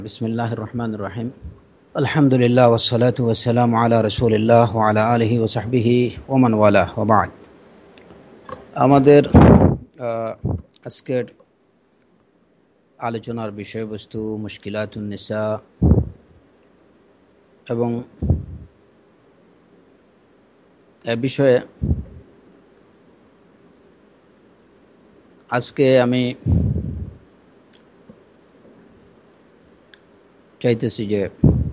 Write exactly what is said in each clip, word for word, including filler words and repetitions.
বিসমিল্লাহির রহমানির রহিম। আলহামদুলিল্লাহ ওয়াসসালাতু ওয়াসসালামু আলা রাসূলিল্লাহ ওয়া আলা আলিহি ওয়া সাহবিহি ওয়া মান ওয়ালাহ ওয়া বা'দ। আমাদের আজকের আলোচনার বিষয়বস্তু মুশকিলাতুন নিসা এবং এ বিষয়ে আজকে আমি চাইতেছি যে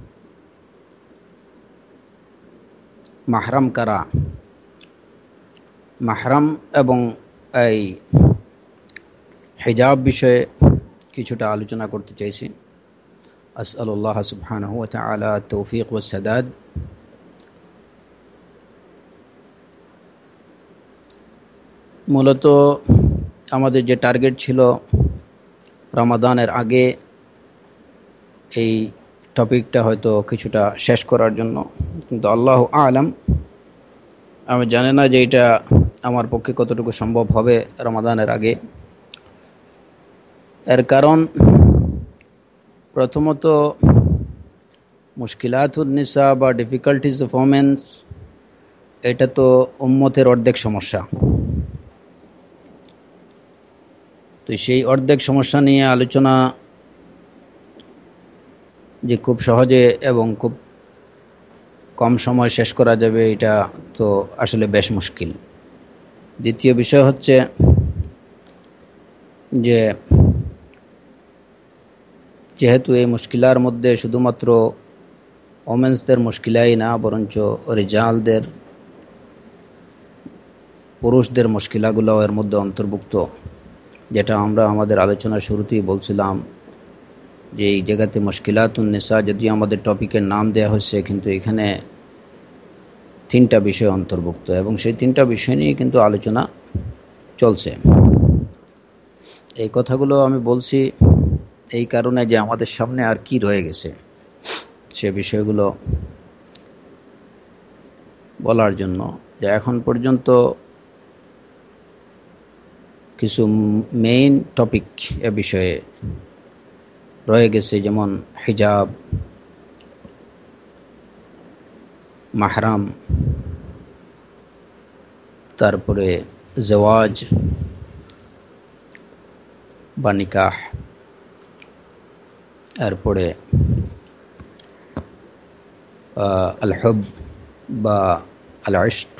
মাহরাম কারা, মাহরাম এবং এই হিজাব বিষয়ে কিছুটা আলোচনা করতে চাইছি। আসআলুল্লাহ সুবহানাহু ওয়া তাআলা তৌফিক ওয়াস সাদাদ। মূলত আমাদের যে টার্গেট ছিল রমাদানের আগে এই টপিকটা হয়তো কিছুটা শেষ করার জন্য, কিন্তু আল্লাহু আ'লাম, আমি জানি না যে এটা আমার পক্ষে কতটুকু সম্ভব হবে রমাদানের আগে। এর কারণ প্রথমত মুশকিলাতুন নিসা বা ডিফিকাল্টিজ অফ ওমেন্স, এটা তো উম্মতের অর্ধেক সমস্যা। তো সেই অর্ধেক সমস্যা নিয়ে আলোচনা যে খুব সহজে এবং খুব কম সময় শেষ করা যাবে, এটা তো আসলে বেশ মুশকিল। দ্বিতীয় বিষয় হচ্ছে যে যেহেতু এই মুশকিলার মধ্যে শুধুমাত্র ওমেন্সদের মুশকিলাই না, বরঞ্চ রিজালদের, পুরুষদের মুশকিলাগুলোও এর মধ্যে অন্তর্ভুক্ত, যেটা আমরা আমাদের আলোচনার শুরুতেই বলছিলাম যে এই জায়গাতে মুশকিলাতুন নিসা যদিও আমাদের টপিকের নাম দেওয়া হয়েছে, কিন্তু এখানে তিনটা বিষয় অন্তর্ভুক্ত এবং সেই তিনটা বিষয় নিয়ে কিন্তু আলোচনা চলছে। এই কথাগুলো আমি বলছি এই কারণে যে আমাদের সামনে আর কি রয়ে গেছে সে বিষয়গুলো বলার জন্য। যে এখন পর্যন্ত কিছু মেইন টপিক এ বিষয়ে রয়ে গেছে, যেমন হিজাব, মাহরাম, তারপরে জওয়াজ বা নিকাহ, এরপরে আল হুব বা আল ইশক।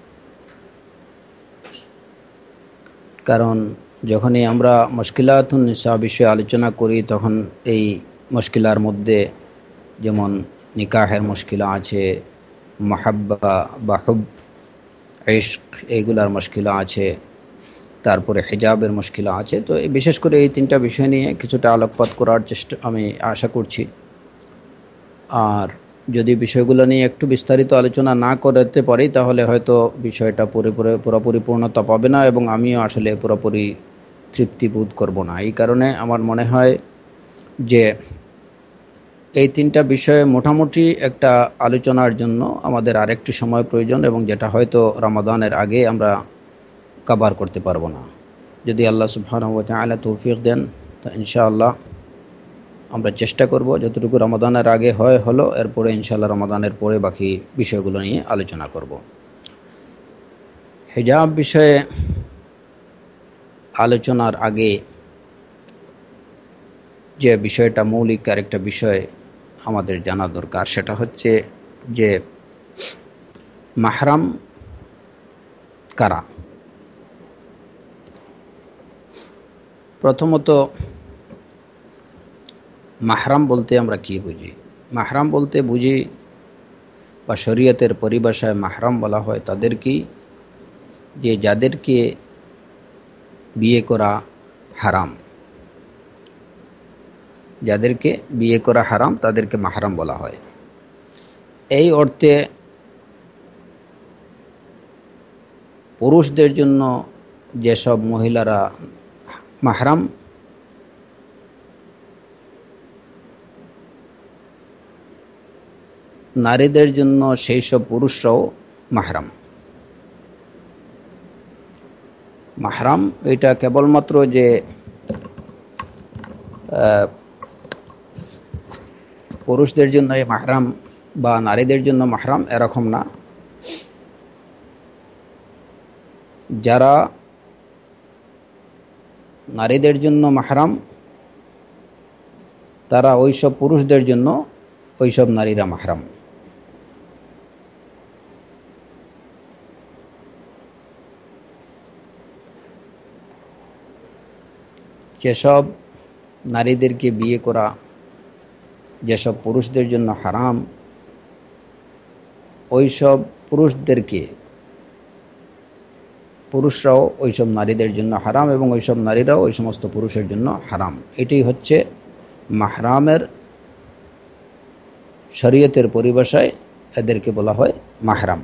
কারণ যখনই আমরা মুশকিলাতুন নিসা বিষয়ে আলোচনা করি, তখন এই মুশকিলার মধ্যে যেমন নিকাহের মুশকিলা আছে, মাহাব্বা বা হুব, ইশক, এইগুলার মুশকিলা আছে, তারপরে হিজাবের মুশকিলা আছে। তো বিশেষ করে এই তিনটা বিষয় নিয়ে কিছুটা আলোকপাত করার চেষ্টা আমি আশা করছি। আর যদি বিষয়গুলো নিয়ে একটু বিস্তারিত আলোচনা না করতে পারি, তাহলে হয়তো বিষয়টা পুরোপুরি পুরোপুরি পূর্ণতা পাবে না এবং আমিও আসলে পুরোপুরি তৃপ্তি বোধ করব না। এই কারণে আমার মনে হয় যে এই তিনটা বিষয়ে মোটামুটি একটা আলোচনার জন্য আমাদের আরেকটু সময় প্রয়োজন, এবং যেটা হয়তো রমাদানের আগে আমরা কভার করতে পারবো না। যদি আল্লাহ সুবহানাহু ওয়া তাআলা তৌফিক দেন, তো ইনশাআল্লাহ আমরা চেষ্টা করব যতটুকু রমাদানের আগে হয় হলো, এরপরে ইনশাআল্লাহ রমাদানের পরে বাকি বিষয়গুলো নিয়ে আলোচনা করব। হিজাব বিষয়ে আলোচনার আগে যে বিষয়টা মৌলিক আরেকটা বিষয় আমাদের জানা দরকার, সেটা হচ্ছে যে মাহরাম কারা। প্রথমত মাহরাম বলতে আমরা কি বুঝি? মাহরাম বলতে বুঝি, বা শরীয়তের পরিভাষায় মাহরাম বলা হয় তাদেরকে যে যাদেরকে বিয়ে করা হারাম, যাদেরকে বিয়ে করা হারাম তাদেরকে মাহরাম বলা হয়। এই অর্থে পুরুষদের জন্য যেসব মহিলারা মাহরাম, নারীদের জন্য সেই সব পুরুষরাও মাহরাম। মাহরাম এটা কেবলমাত্র যে পুরুষদের জন্য মাহরাম বা নারীদের জন্য মাহরাম এরকম না। যারা নারীদের জন্য মাহরাম তারা ওইসব পুরুষদের জন্য ওইসব নারীরা মাহরাম। যেসব নারীদেরকে বিয়ে করা যেসব পুরুষদের জন্য হারাম, ওইসব পুরুষদেরকে পুরুষরাও ওইসব নারীদের জন্য হারাম এবং ওইসব নারীরাও ওই সমস্ত পুরুষের জন্য হারাম। এটি হচ্ছে মাহরামের শরীয়তের পরিভাষায় এদেরকে বলা হয় মাহরাম,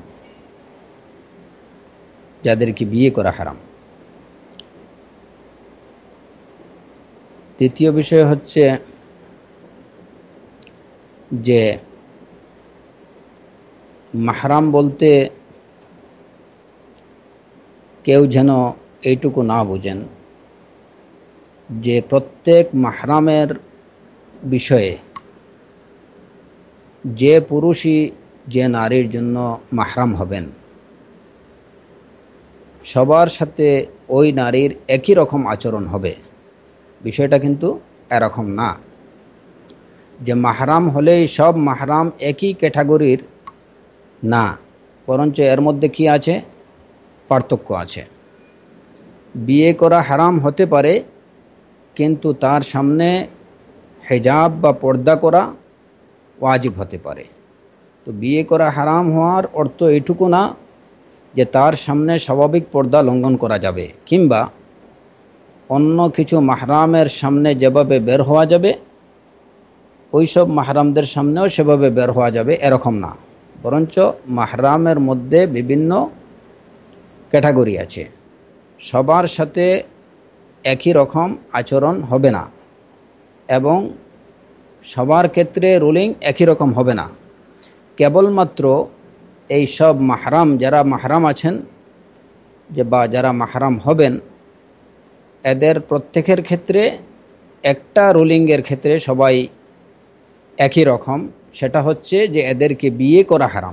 যাদেরকে বিয়ে করা হারাম। দ্বিতীয় বিষয় হচ্ছে যে মাহরাম বলতে কেউ যেন এইটুকু না বুঝেন যে প্রত্যেক মাহরামের বিষয়ে যে পুরুষই যে নারীর জন্য মাহরাম হবেন সবার সাথে ওই নারীর একই রকম আচরণ হবে। বিষয়টা কিন্তু এরকম না যে মাহরাম হলেই সব মাহরাম একই ক্যাটাগরির, না, বরঞ্চ এর মধ্যে কি আছে? পার্থক্য আছে। বিয়ে করা হারাম হতে পারে কিন্তু তার সামনে হিজাব বা পর্দা করা ওয়াজিব হতে পারে। তো বিয়ে করা হারাম হওয়ার অর্থ এইটুকু না যে তার সামনে স্বাভাবিক পর্দা লঙ্ঘন করা যাবে, কিংবা অন্য কিছু মাহরামের সামনে যেভাবে বের হওয়া যাবে ওইসব মাহরামদের সামনেও সেভাবে বের হওয়া যাবে, এরকম না। বরঞ্চ মাহরামের মধ্যে বিভিন্ন ক্যাটাগরি আছে, সবার সাথে একই রকম আচরণ হবে না এবং সবার ক্ষেত্রে রুলিং একই রকম হবে না। কেবলমাত্র এই সব মাহরাম যারা মাহরাম আছেন যে বা যারা মাহরাম হবেন এদের প্রত্যেকের ক্ষেত্রে একটা রুলিংয়ের ক্ষেত্রে সবাই একই রকম, সেটা হচ্ছে যে এদেরকে বিয়ে করা হারাম।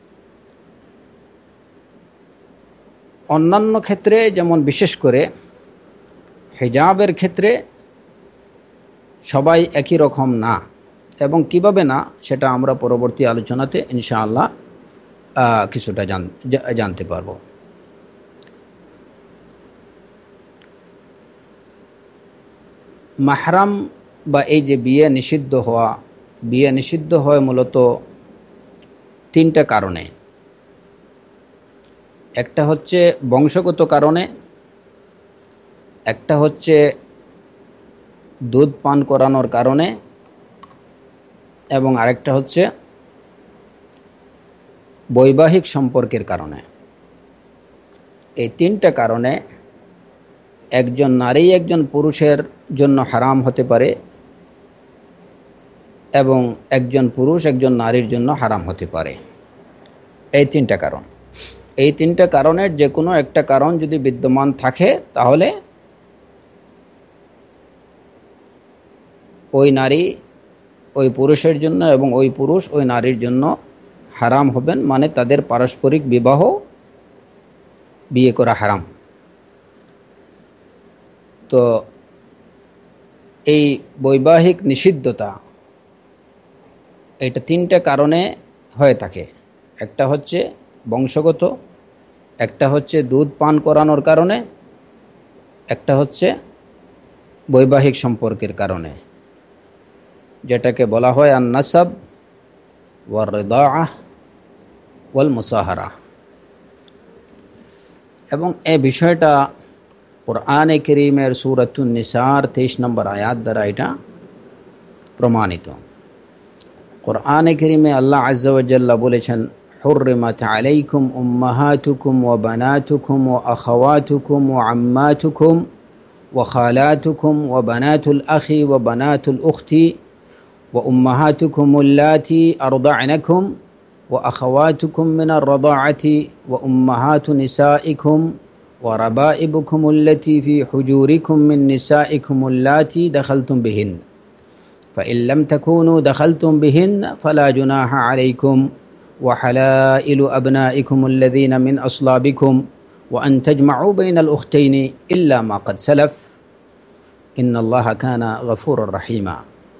অন্যান্য ক্ষেত্রে যেমন বিশেষ করে হিজাবের ক্ষেত্রে সবাই একই রকম না, এবং কিভাবে না সেটা আমরা পরবর্তী আলোচনাতে ইনশাআল্লাহ কিছুটা জানতে পারব। মাহরাম বা এই যে বিয়ে নিষিদ্ধ হওয়া, বিয়ে নিষিদ্ধ হয় মূলত তিনটা কারণে। একটা হচ্ছে বংশগত কারণে, একটা হচ্ছে দুধ পান করানোর কারণে, এবং আরেকটা হচ্ছে বৈবাহিক সম্পর্কের কারণে। এই তিনটা কারণে একজন নারী একজন পুরুষের জন্য হারাম হতে পারে এবং একজন পুরুষ একজন নারীর জন্য হারাম হতে পারে। এই তিনটা কারণ, এই তিনটা কারণের যে কোনো একটা কারণ যদি বিদ্যমান থাকে তাহলে ওই নারী ওই পুরুষের জন্য এবং ওই পুরুষ ওই নারীর জন্য হারাম হবেন, মানে তাদের পারস্পরিক বিবাহ বিয়ে করা হারাম। তো এই বৈবাহিক নিষিদ্ধতা এটা তিনটা কারণে হয়ে থাকে। একটা হচ্ছে বংশগত, একটা হচ্ছে দুধ পান করানোর কারণে, একটা হচ্ছে বৈবাহিক সম্পর্কের কারণে, যেটাকে বলা হয় আন-নাসাব ওয়ার রিদাআহ ওয়াল মুসাহারা। এবং এই বিষয়টা কুরআনে কারীমের সূরাতুন নিসার তেইশ নম্বর আয়াত দ্বারা এটা প্রমাণিত। কুরআনে কারীমে আল্লাহ আযজা ওয়া জাল্লা বলেছেন, হুররিমাত আলাইকুম উম্মাহাতুকুম ওয়া বানাতুকুম ওয়া আখাওয়াতুকুম ওয়া আম্মাতুকুম ওয়া খালাতুকুম ওয়া বানাতুল আখি ওয়া বানাতুল উখতি ওয়া উম্মাহাতুকুম আল্লাতী আরদা'নাকুম ওয়া আখাওয়াতুকুম মিনার রাদা'আতি ওয়া উম্মাহাতু নিসাইকুম ওয়া রাবাইবুকুম আল্লাতী ফি হুজুরিকুম মিন নিসাইকুম আল্লাতী দাখালতুম বিহিন। فإن لم تكونوا دخلتم بهن فلا جناح عليكم وحلائل أبنائكم الذين من أصلابكم وأن تجمعوا بين الأختين إلا ما قد سلف إن الله كان غفورا رحيما।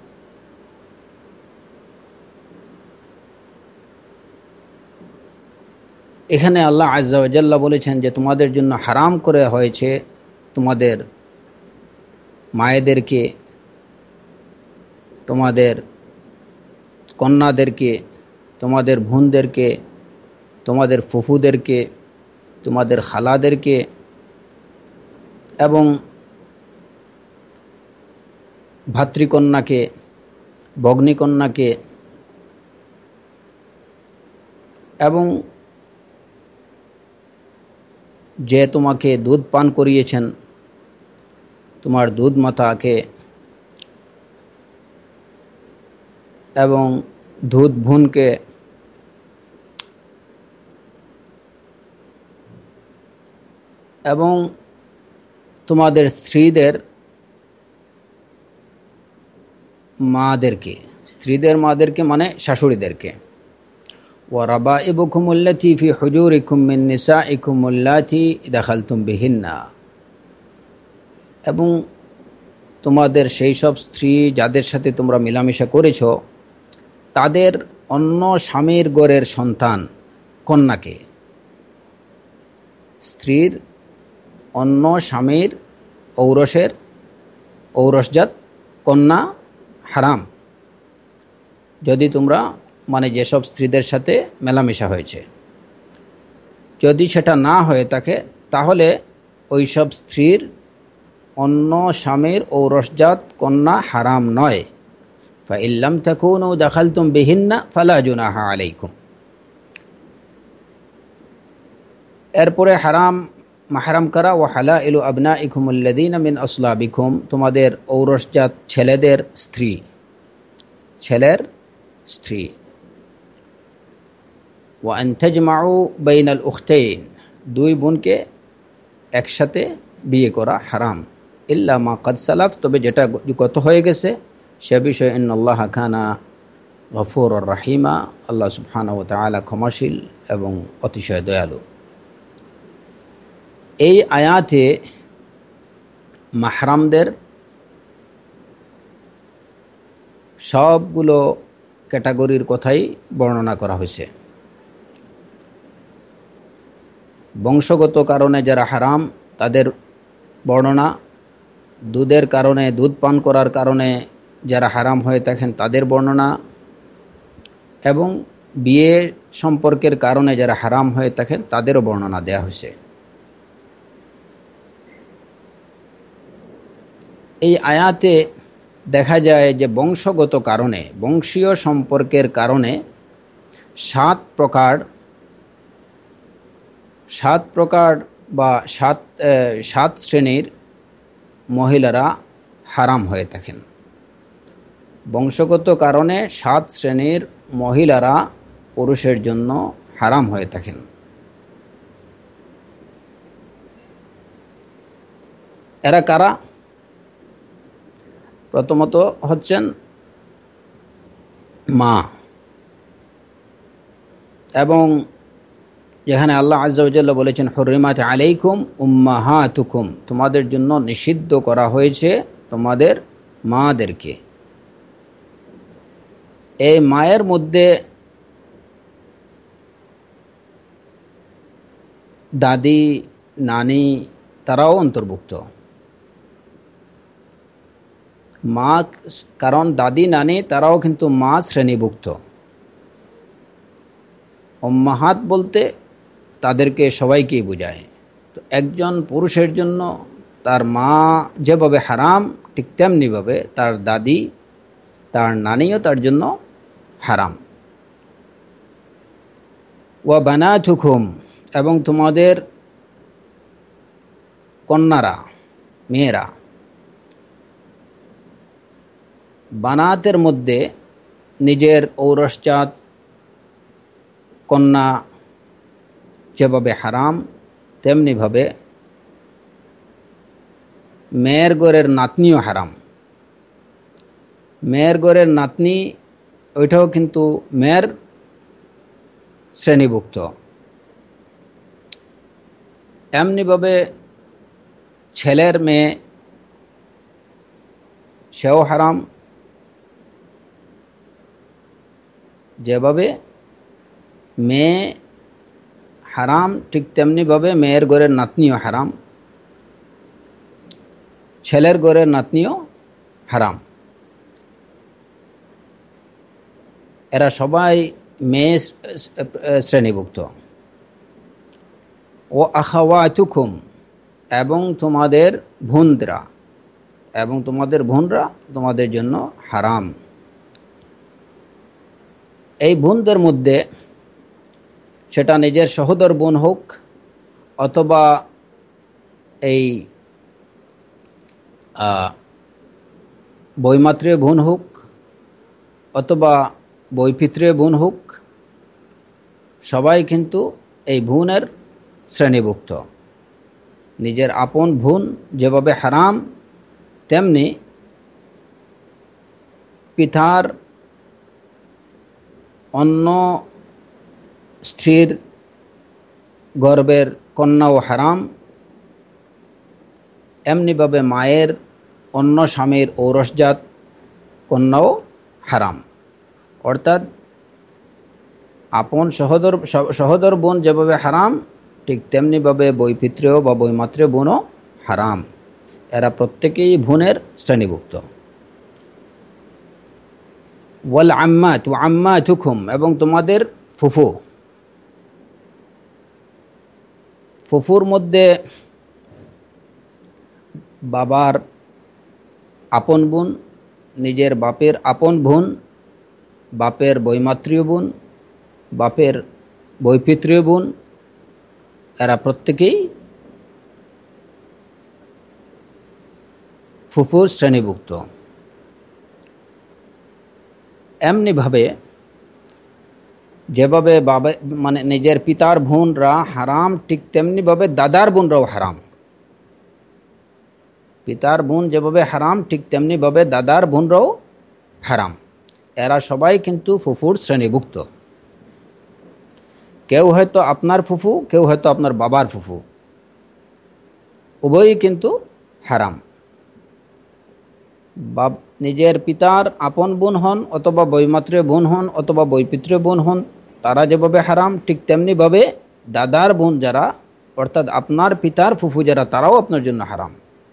এখানে আল্লাহ আজ্জা ওয়া জাল্লা বলেছেন যে তোমাদের জন্য হারাম করে হয়েছে তোমাদের মায়েদেরকে, তোমাদের কন্যাদেরকে, তোমাদের বোনদেরকে, তোমাদের ফুফুদেরকে, তোমাদের খালাদেরকে এবং ভাতৃকন্যাকে, ভগ্নীকন্যাকে এবং যে তোমাকে দুধ পান করিয়েছেন তোমার দুধ মাতাকে এবং দুধ বোনকে এবং তোমাদের স্ত্রীদের মাদেরকে, স্ত্রীদের মাদেরকে মানে শাশুড়িদেরকে। ওয়ারাবাইবুকুম আল্লাতী ফি হুজুরিকুম মিন নিসাইকুম আল্লাতী দাখালতুম বিহিন্না, এবং তোমাদের সেই সব স্ত্রী যাদের সাথে তোমরা মেলামেশা করেছ তাদের অন্য স্বামীর গড়ের সন্তান কন্যাকে, স্ত্রীর অন্য স্বামীর ঔরসের ঔরসজাত কন্যা হারাম, যদি তোমরা মানে যেসব স্ত্রীদের সাথে মেলামেশা হয়েছে। যদি সেটা না হয়ে থাকে তাহলে ওই সব স্ত্রীর অন্য স্বামীর ঔরসজাত কন্যা হারাম নয়। فإن لم تكونوا دخلتم بهن فلا جناح عليكم। এরপরে হারাম মাহরাম করা ও হালাইলু আবনাইকুম আল্লাযীনা মিন আসলাবিকুম, তোমাদের ঔরসজাত ছেলেদের স্ত্রী, ছেলের স্ত্রী। ওয়া আন তাজমাউ বাইনাল উখতাইন, দুই বোনকে একসাথে বিয়ে করা হারাম। ইল্লা মা কাদ সালাফ, তবে যেটা গত হয়ে গেছে সে বিষয়ে ইন্নাল্লাহ কানা গফুরুর রহিমা, আল্লাহ সুবহানাহু ওয়া তাআলা ক্ষমাশীল এবং অতিশয় দয়ালু। এই আয়াতে মাহরামদের সবগুলো ক্যাটাগরির কথাই বর্ণনা করা হয়েছে। বংশগত কারণে যারা হারাম তাদের বর্ণনা, দুধের কারণে, দুধ পান করার কারণে যারা হারাম হয়ে থাকেন তাদের বর্ণনা, এবং বিয়ে সম্পর্কের কারণে যারা হারাম হয়ে থাকেন তাদেরও বর্ণনা দেয়া হয়েছে। এই আয়াতে দেখা যায় যে বংশগত কারণে, বংশীয় সম্পর্কের কারণে সাত প্রকার সাত প্রকার বা সাত সাত শ্রেণীর মহিলারা হারাম হয়ে থাকেন। বংশগত কারণে সাত শ্রেণীর মহিলারা পুরুষের জন্য হারাম হয়ে থাকেন। এরা কারা? প্রথমত হচ্ছেন মা, এবং যেখানে আল্লাহ আযজা ওয়া জাল্লা বলেছেন হুররিমাত আলাইকুম উম্মাহাতুকুম, তোমাদের জন্য নিষিদ্ধ করা হয়েছে তোমাদের মাদেরকে। এই মায়ের মধ্যে দাদি, নানি তারাও অন্তর্ভুক্ত। মা, কারণ দাদি নানি তারাও কিন্তু মা শ্রেণীভুক্ত। উম্মাহাত বলতে তাদেরকে সবাইকেই বোঝায়। তো একজন পুরুষের জন্য তার মা যেভাবে হারাম, ঠিক তেমনিভাবে তার দাদি, তার নানিও তার জন্য হারাম। ওয়া বানাতুকুম, এবং তোমাদের কন্যারা, মেয়েরা। বানাতের মধ্যে নিজের ঔরসজাত কন্যা যেভাবে হারাম, তেমনিভাবে মেয়ের ঘরের নাতনিও হারাম। মেয়ের ঘরের নাতনি ওইটাও কিন্তু মেয়ের শ্রেণীভুক্ত। এমনিভাবে ছেলের মেয়ে সেও হারাম, যেভাবে মেয়ে হারাম ঠিক তেমনিভাবে মেয়ের ঘরের নাতনিও হারাম, ছেলের ঘরের নাতনিও হারাম। এরা সবাই মেয়ে শ্রেণীভুক্ত। ও আখাওয়াতুকুম, এবং তোমাদের বোনরা, এবং তোমাদের বোনরা তোমাদের জন্য হারাম। এই বোনদের মধ্যে সেটা নিজের সহোদর বোন হোক, অথবা এই বৈমাত্রীয় বোন হোক, অথবা বৈপিত্রীয় বোন হোক, সবাই কিন্তু এই বোনের শ্রেণীভুক্ত। নিজের আপন বোন যেভাবে হারাম, তেমনি পিতার অন্য স্ত্রীর গর্ভের কন্যাও হারাম, এমনিভাবে মায়ের অন্য স্বামীর ঔরসজাত কন্যাও হারাম। অর্থাৎ আপন সহোদর সহোদর বোন যেভাবে হারাম, ঠিক তেমনিভাবে বৈপিত্রীয় বা বৈমাত্রীয় বোনও হারাম। এরা প্রত্যেকেই বোনের শ্রেণীভুক্ত। ওয়াল আম্মাত ওয়া আম্মাতুকুম, এবং তোমাদের ফুফু। ফুফুর মধ্যে বাবার আপন বোন, নিজের বাপের আপন বোন, বাপের বৈমাত্রীয় বোন, বাপের বৈপিত্রীয় বোন, এরা প্রত্যেকেই ফুফুর শ্রেণীভুক্ত। এমনিভাবে যেভাবে বাবা মানে নিজের পিতার বোনরা হারাম, ঠিক তেমনিভাবে দাদার বোনরাও হারাম। পিতার বোন যেভাবে হারাম, ঠিক তেমনিভাবে দাদার বোনরাও হারাম। এরা সবাই কিন্তু ফুফুর শ্রেণীভুক্ত। কেউ হয়তো আপনার ফুফু, কেউ হয়তো আপনার বাবার ফুফু, উভয়ই কিন্তু হারাম। বাপ নিজের পিতার আপন বোন হন, অথবা বৈমাত্রীয় বোন হন, অথবা বৈপিত্রীয় বোন হন, তারা যেভাবে হারাম, ঠিক তেমনিভাবে দাদার বোন যারা, অর্থাৎ আপনার পিতার ফুফু যারা, তারাও আপনার জন্য হারাম।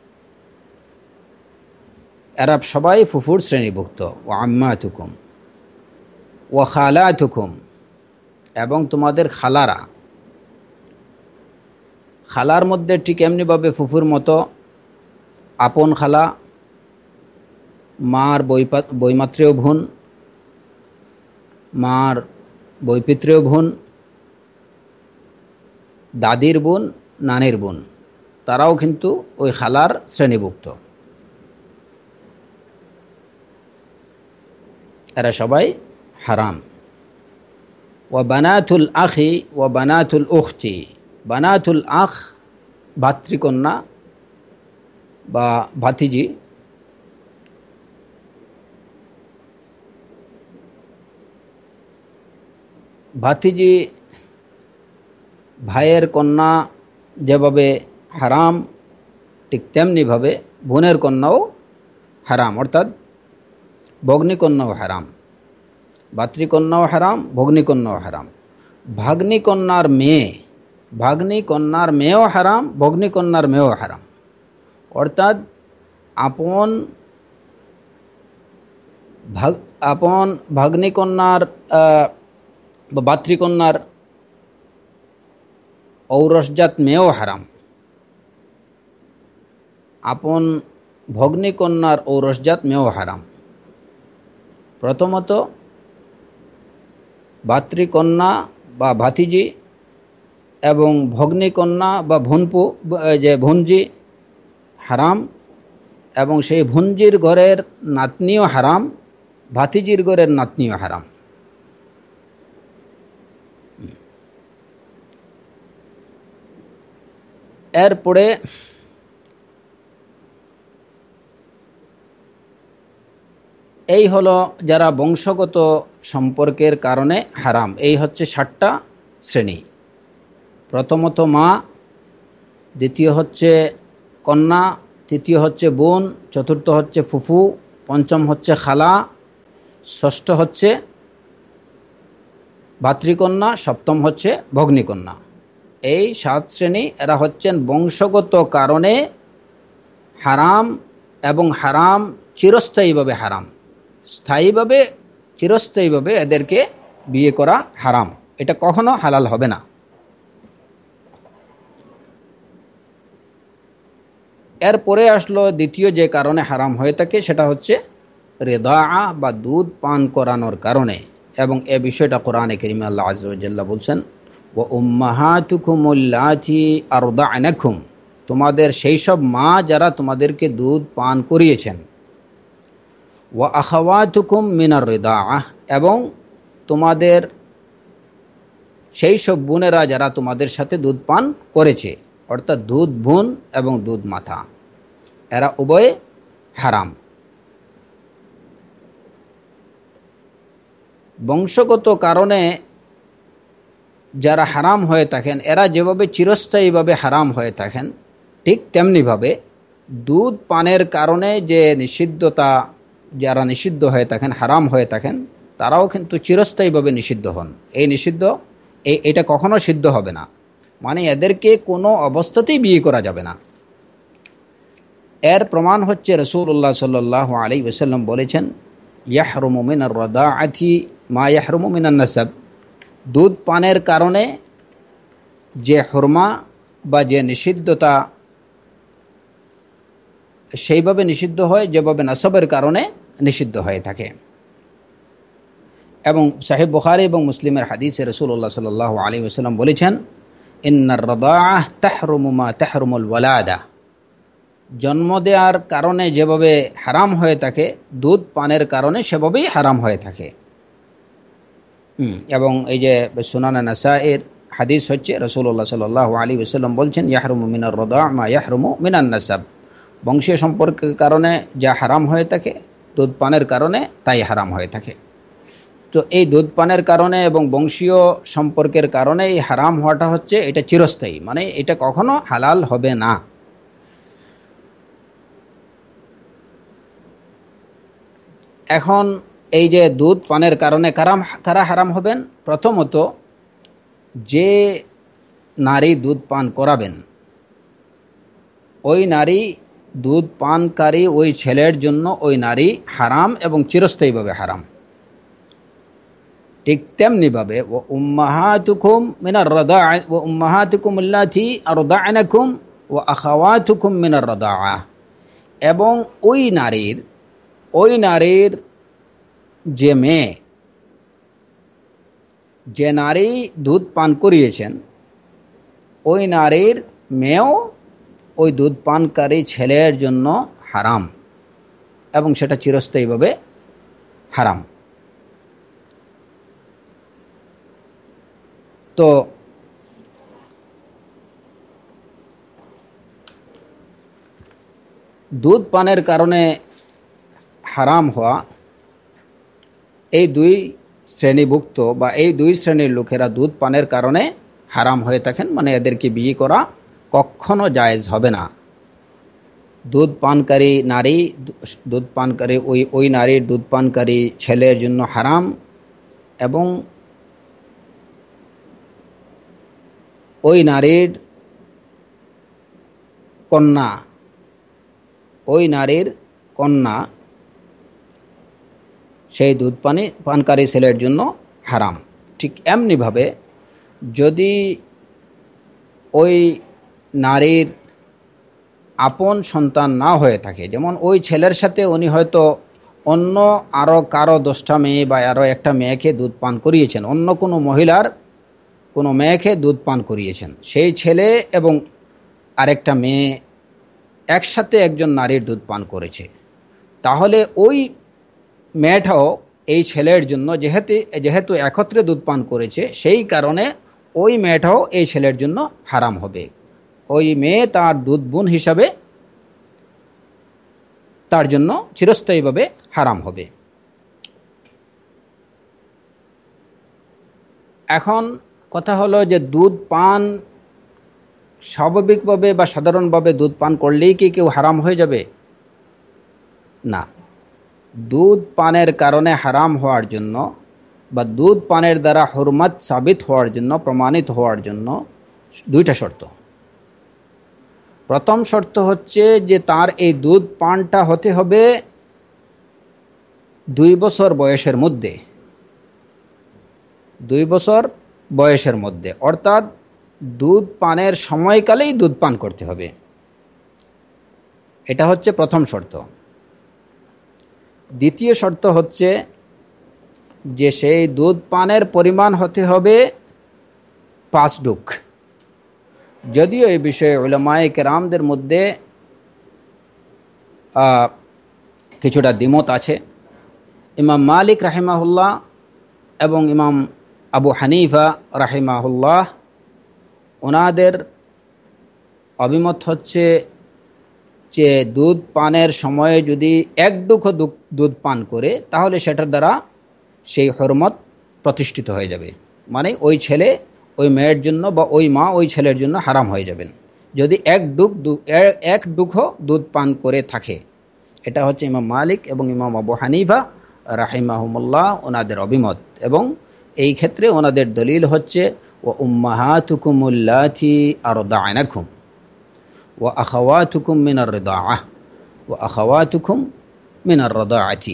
এরা সবাই ফুফুর শ্রেণীভুক্ত। ওয়া আম্মাতুকুম ওয়া খালাতুকুম, এবং তোমাদের খালারা। খালার মধ্যে ঠিক এমনিভাবে ফুফুর মতো আপন খালা, মার বৈমাত্রীয় বোন, মার বৈপিত্রীয় বোন, দাদির বোন, নানির বোন, তারাও কিন্তু ওই খালার শ্রেণীভুক্ত। এরা সবাই হারাম। ওয়া বানাতুল আখি ওয়া বানাতুল উখতি, বানাতুল আখ ভাতৃকন্যা বা ভাতিজি, ভাতিজি ভাইয়ের কন্যা যেভাবে হারাম, ঠিক তেমনিভাবে বোনের কন্যাও হারাম, অর্থাৎ ভগ্নিকন্যাও হারাম। ভাতৃকন্যাও হারাম, ভগ্নিকন্যাও হারাম। ভাগ্নিকন্যার মেয়ে, ভাগ্নিকন্যার মেয়েও হারাম, ভগ্নিকন্যার মেয়েও হারাম। অর্থাৎ আপন ভাগ আপন ভাগ্নিকন্যার বা ভাতৃকন্যার ঔরসজাত মেয়েও হারাম, আপন ভগ্নিকন্যার ঔরসজাত মেয়েও হারাম। প্রথমত ভাতৃকন্যা বা ভাতিজি এবং ভগ্নিকন্যা বা ভনপু যে ভনজি হারাম, এবং সেই ভনজির ঘরের নাতনিও হারাম, ভাতিজির ঘরের নাতনিও হারাম। এরপরে এই হলো যারা বংশগত সম্পর্কের কারণে হারাম। এই হচ্ছে ষাটটা শ্রেণী। প্রথমত মা, দ্বিতীয় হচ্ছে কন্যা, তৃতীয় হচ্ছে বোন, চতুর্থ হচ্ছে ফুফু, পঞ্চম হচ্ছে খালা, ষষ্ঠ হচ্ছে ভাতৃকন্যা, সপ্তম হচ্ছে ভগ্নীকন্যা। এই সাত শ্রেণী, এরা হচ্ছেন বংশগত কারণে হারাম, এবং হারাম চিরস্থায়ীভাবে হারাম। স্থায়ীভাবে চিরস্থায়ীভাবে এদেরকে বিয়ে করা হারাম, এটা কখনো হালাল হবে না। এরপরে আসলো দ্বিতীয় যে কারণে হারাম হয়ে থাকে, সেটা হচ্ছে রিদাআ বা দুধ পান করানোর কারণে। এবং এ বিষয়টা কোরআনে কারীমে আল্লাহ আযজা ওয়া জাল্লা বলছেন, ওয়া উম্মাহাতুকুমুল্লাতী আরদা'নাকুম, তোমাদের সেই সব মা যারা তোমাদেরকে দুধ পান করিয়েছেন। ওয়া আখাওয়াতুকুম মিনার রিদাআ, এবং তোমাদের সেই সব বোনেরা যারা তোমাদের সাথে দুধ পান করেছে, অর্থাৎ দুধ বোন এবং দুধ মাতা, এরা উভয়ে হারাম। বংশগত কারণে যারা হারাম হয়ে থাকেন, এরা যেভাবে চিরস্থায়ীভাবে হারাম হয়ে থাকেন, ঠিক তেমনিভাবে দুধ পানের কারণে যে নিষিদ্ধতা, যারা নিষিদ্ধ হয়ে থাকেন, হারাম হয়ে থাকেন, তারাও কিন্তু চিরস্থায়ীভাবে নিষিদ্ধ হন। এই নিষিদ্ধ এই এটা কখনো সিদ্ধ হবে না, মানে এদেরকে কোনো অবস্থাতেই বিয়ে করা যাবে না। এর প্রমাণ হচ্ছে রাসূলুল্লাহ সাল্লাল্লাহু আলাইহি ওয়াসাল্লাম বলেছেন, ইয়াহরুমু মিনার রাদাআতি মা ইয়াহরুমু মিনান নাসাব, দুধ পানের কারণে যে হুরমা বা যে নিষিদ্ধতা, সেইভাবে নিষিদ্ধ হয় যেভাবে নাসবের কারণে নিষিদ্ধ হয়ে থাকে। এবং সাহিহ বুখারী এবং মুসলিমের হাদিসে রাসূলুল্লাহ সাল্লাল্লাহু আলাইহি ওয়াসাল্লাম বলেছেন, ইন্নার রাদাআহ তাহরুমু মা তাহরুমুল ওয়ালাদা, জন্ম দেওয়ার কারণে যেভাবে হারাম হয়ে থাকে, দুধ পানের কারণে সেভাবেই হারাম হয়ে থাকে। এবং এই যে সুনানে নাসাইর হাদিস হচ্ছে, রাসূলুল্লাহ সাল্লাল্লাহু আলাইহি ওয়াসাল্লাম বলছেন, ইয়াহরুমু মিনার রাদা' মা ইয়াহরুমু মিনান নাসাব, বংশীয় সম্পর্কের কারণে যা হারাম হয়ে থাকে, দুধ পানের কারণে তাই হারাম হয়ে থাকে। তো এই দুধ পানের কারণে এবং বংশীয় সম্পর্কের কারণে এই হারাম হওয়াটা হচ্ছে এটা চিরস্থায়ী, মানে এটা কখনো হালাল হবে না। এখন এই যে দুধ পানের কারণে কারাম কারা হারাম হবেন? প্রথমত, যে নারী দুধ পান করাবেন, ওই নারী দুধ পানকারী ওই ছেলের জন্য ওই নারী হারাম এবং চিরস্থায়ীভাবে হারাম। ঠিক তেমনিভাবে ও উম্মাহাতুকুম মিনার রাদাআ ও উম্মাহাতুকুম আল্লাতী আরদা'নাকুম ও আখাওয়াতুকুম মিনার রাদাআ, এবং ওই নারীর ওই নারীর যে মেয়ে, যে নারী দুধ পান করিয়েছেন, ওই নারীর মেয়েও ওই দুধ পানকারী ছেলের জন্য হারাম, এবং সেটা চিরস্থায়ীভাবে হারাম। তো দুধ পানের কারণে হারাম হওয়া এই দুই শ্রেণীভুক্ত বা এই দুই শ্রেণীর লোকেরা দুধ পানের কারণে হারাম হয়ে থাকেন, মানে এদেরকে বিয়ে করা কখনো জায়েজ হবে না। দুধ পানকারী নারী, দুধ পানকারী ওই ওই নারীর দুধ পানকারী ছেলের জন্য হারাম, এবং ওই নারীর কন্যা ওই নারীর কন্যা সেই দুধ পানি পানকারী ছেলের জন্য হারাম। ঠিক এমনিভাবে যদি ওই নারীর আপন সন্তান না হয়ে থাকে, যেমন ওই ছেলের সাথে উনি হয়তো অন্য আরও কারো দশটা মেয়ে বা আরও একটা মেয়েকে দুধ পান করিয়েছেন, অন্য কোনো মহিলার কোনো মেয়েকে দুধ পান করিয়েছেন, সেই ছেলে এবং আরেকটা মেয়ে একসাথে একজন নারীর দুধ পান করেছে, তাহলে ওই মেয়েটাও এই ছেলের জন্য যেহেতু যেহেতু একত্রে দুধ পান করেছে, সেই কারণে ওই মেয়েটাও এই ছেলের জন্য হারাম হবে। ওই মেয়ে তার দুধ বোন হিসাবে তার জন্য চিরস্থায়ীভাবে হারাম হবে। এখন কথা হলো যে দুধ পান স্বাভাবিকভাবে বা সাধারণভাবে দুধ পান করলেই কি কেউ হারাম হয়ে যাবে? না, দুধ পানের কারণে হারাম হওয়ার জন্য বা দুধ পানের দ্বারা হুরমত সাবিত হওয়ার জন্য, প্রমাণিত হওয়ার জন্য দুইটা শর্ত। প্রথম শর্ত হচ্ছে যে তার এই দুধ পানটা হতে হবে দুই বছর বয়সের মধ্যে, দুই বছর বয়সের মধ্যে, অর্থাৎ দুধ পানের সময়কালেই দুধ পান করতে হবে। এটা হচ্ছে প্রথম শর্ত। দ্বিতীয় শর্ত হচ্ছে যে সেই দুধ পানের পরিমাণ হতে হবে পাঁচ ডুক। যদিও এই বিষয়ে উলামায়ে কেরামদের মধ্যে কিছুটা দ্বিমত আছে। ইমাম মালিক রাহিমাহুল্লাহ এবং ইমাম আবু হানিফা রাহিমাহুল্লাহ ওনাদের অভিমত হচ্ছে যে দুধ পানের সময়ে যদি এক ডুক দুধ পান করে তাহলে সেটার দ্বারা সেই হুরমত প্রতিষ্ঠিত হয়ে যাবে, মানে ওই ছেলে ওই মেয়ের জন্য বা ওই মা ওই ছেলের জন্য হারাম হয়ে যাবেন যদি এক ডুক এক ডুকো দুধ পান করে থাকে। এটা হচ্ছে ইমাম মালিক এবং ইমাম আবু হানিফা রাহিমাহুমুল্লাহ ওনাদের অভিমত, এবং এই ক্ষেত্রে ওনাদের দলিল হচ্ছে ওয়া উম্মাহাতুকুমুল্লাতি আরদা'নাকুম ওয়া আখাওয়াতুকুম মিনার রিদাআহ ওয়া আখাওয়াতুকুম মিনার রাদাআতি।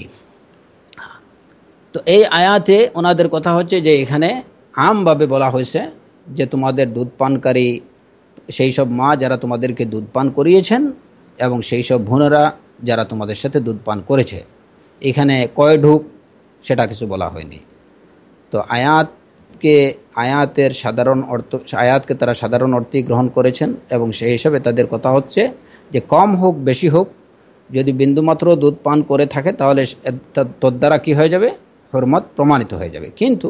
তো এই আয়াতে ওনাদের কথা হচ্ছে যে এখানে আমভাবে বলা হয়েছে যে তোমাদের দুধ পানকারী সেই সব মা যারা তোমাদেরকে দুধ পান করিয়েছেন এবং সেই সব বোনেরা যারা তোমাদের সাথে দুধ পান করেছে। এখানে কয় ঢুক সেটা কিছু বলা হয়নি। তো আয়াতকে আয়াতের সাধারণ অর্থ আয়াতকে তারা সাধারণ অর্থেই গ্রহণ করেছেন এবং সেই হিসাবে তাদের কথা হচ্ছে যে কম হোক বেশি হোক যদি বিন্দুমাত্র দুধ পান করে থাকে তাহলে তোর দ্বারা কী হয়ে যাবে? হুরমত প্রমাণিত হয়ে যাবে। কিন্তু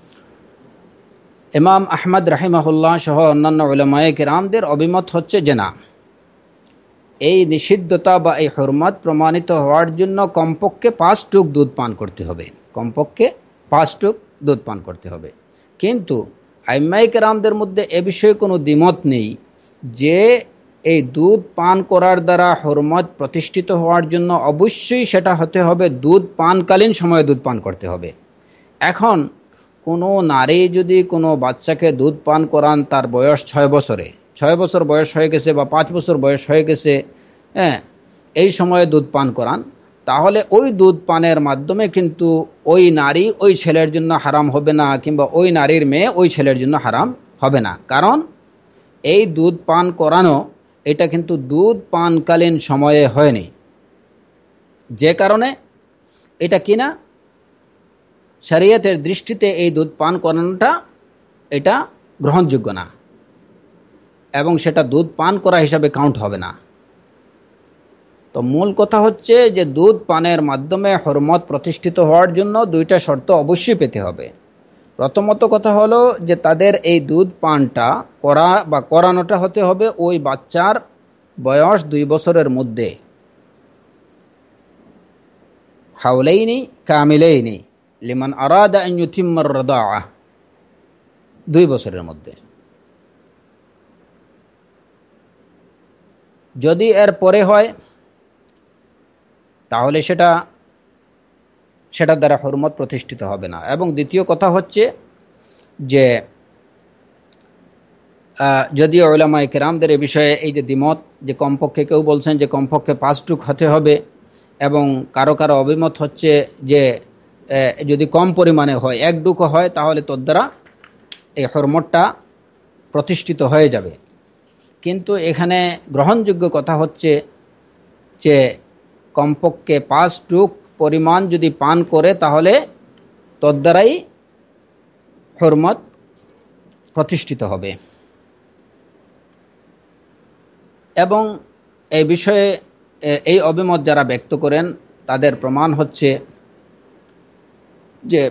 ইমাম আহমদ রাহিমাহুল্লাহ সহ অন্যান্য উলামায়ে কেরামদের অভিমত হচ্ছে যে না, এই নিষিদ্ধতা বা এই হুরমত প্রমাণিত হওয়ার জন্য কমপক্ষে পাঁচ টুক দুধ পান করতে হবে, কমপক্ষে পাঁচ টুক দুধ পান করতে হবে। কিন্তু আইম্মায়ে কেরামদের মধ্যে এ বিষয়ে কোনো দ্বিমত নেই যে এই দুধ পান করার দ্বারা হুরমত প্রতিষ্ঠিত হওয়ার জন্য অবশ্যই সেটা হতে হবে দুধ পানকালীন সময়ে দুধ পান করতে হবে। এখন কোনো নারী যদি কোনো বাচ্চাকে দুধ পান করান তার বয়স ছয় বছরে ছয় বছর বয়স হয়ে গেছে বা পাঁচ বছর বয়স হয়ে গেছে, হ্যাঁ, এই সময়ে দুধ পান করান, তাহলে ওই দুধ পানের মাধ্যমে কিন্তু ওই নারী ওই ছেলের জন্য হারাম হবে না, কিংবা ওই নারীর মেয়ে ওই ছেলের জন্য হারাম হবে না। কারণ এই দুধ পান করানো এটা কিন্তু দুধ পানকালীন সময়ে হয়নি, যে কারণে এটা কিনা শরীয়তের দৃষ্টিতে এই দুধ পান করানোটা এটা গ্রহণযোগ্য না এবং সেটা দুধ পান করা হিসাবে কাউন্ট হবে না। তো মূল কথা হচ্ছে যে দুধ পানের মাধ্যমে হুরমত প্রতিষ্ঠিত হওয়ার জন্য দুইটা শর্ত অবশ্যই পেতে হবে। প্রথমত কথা হলো যে তাদের এই দুধ পানটা করা বা করানোটা হতে হবে ওই বাচ্চার বয়স দুই বছরের মধ্যে, হাওলাইনি কামিলাইনি লিমান আরাদা আন ইউতিম্মার রাদাআ, দুই বছরের মধ্যে। যদি এর পরে হয় তাহলে সেটা সেটার দ্বারা হুরমত প্রতিষ্ঠিত হবে না। এবং দ্বিতীয় কথা হচ্ছে যে যদিও উলামায়ে কেরামদের এ বিষয়ে এই যে দ্বিমত, যে কমপক্ষে কেউ বলছেন যে কমপক্ষে পাঁচ টুক হতে হবে এবং কারো কারো অভিমত হচ্ছে যে যদি কম পরিমাণে হয় এক ডুকো হয় তাহলে তোর দ্বারা এই হুরমতটা প্রতিষ্ঠিত হয়ে যাবে। কিন্তু এখানে গ্রহণযোগ্য কথা হচ্ছে যে কমপক্ষে পাঁচ টুক পরিমাণ যদি পান করে তাহলে তোর দ্বারাই হুরমত প্রতিষ্ঠিত হবে। এবং এই বিষয়ে এই অভিমত যারা ব্যক্ত করেন তাদের প্রমাণ হচ্ছে যে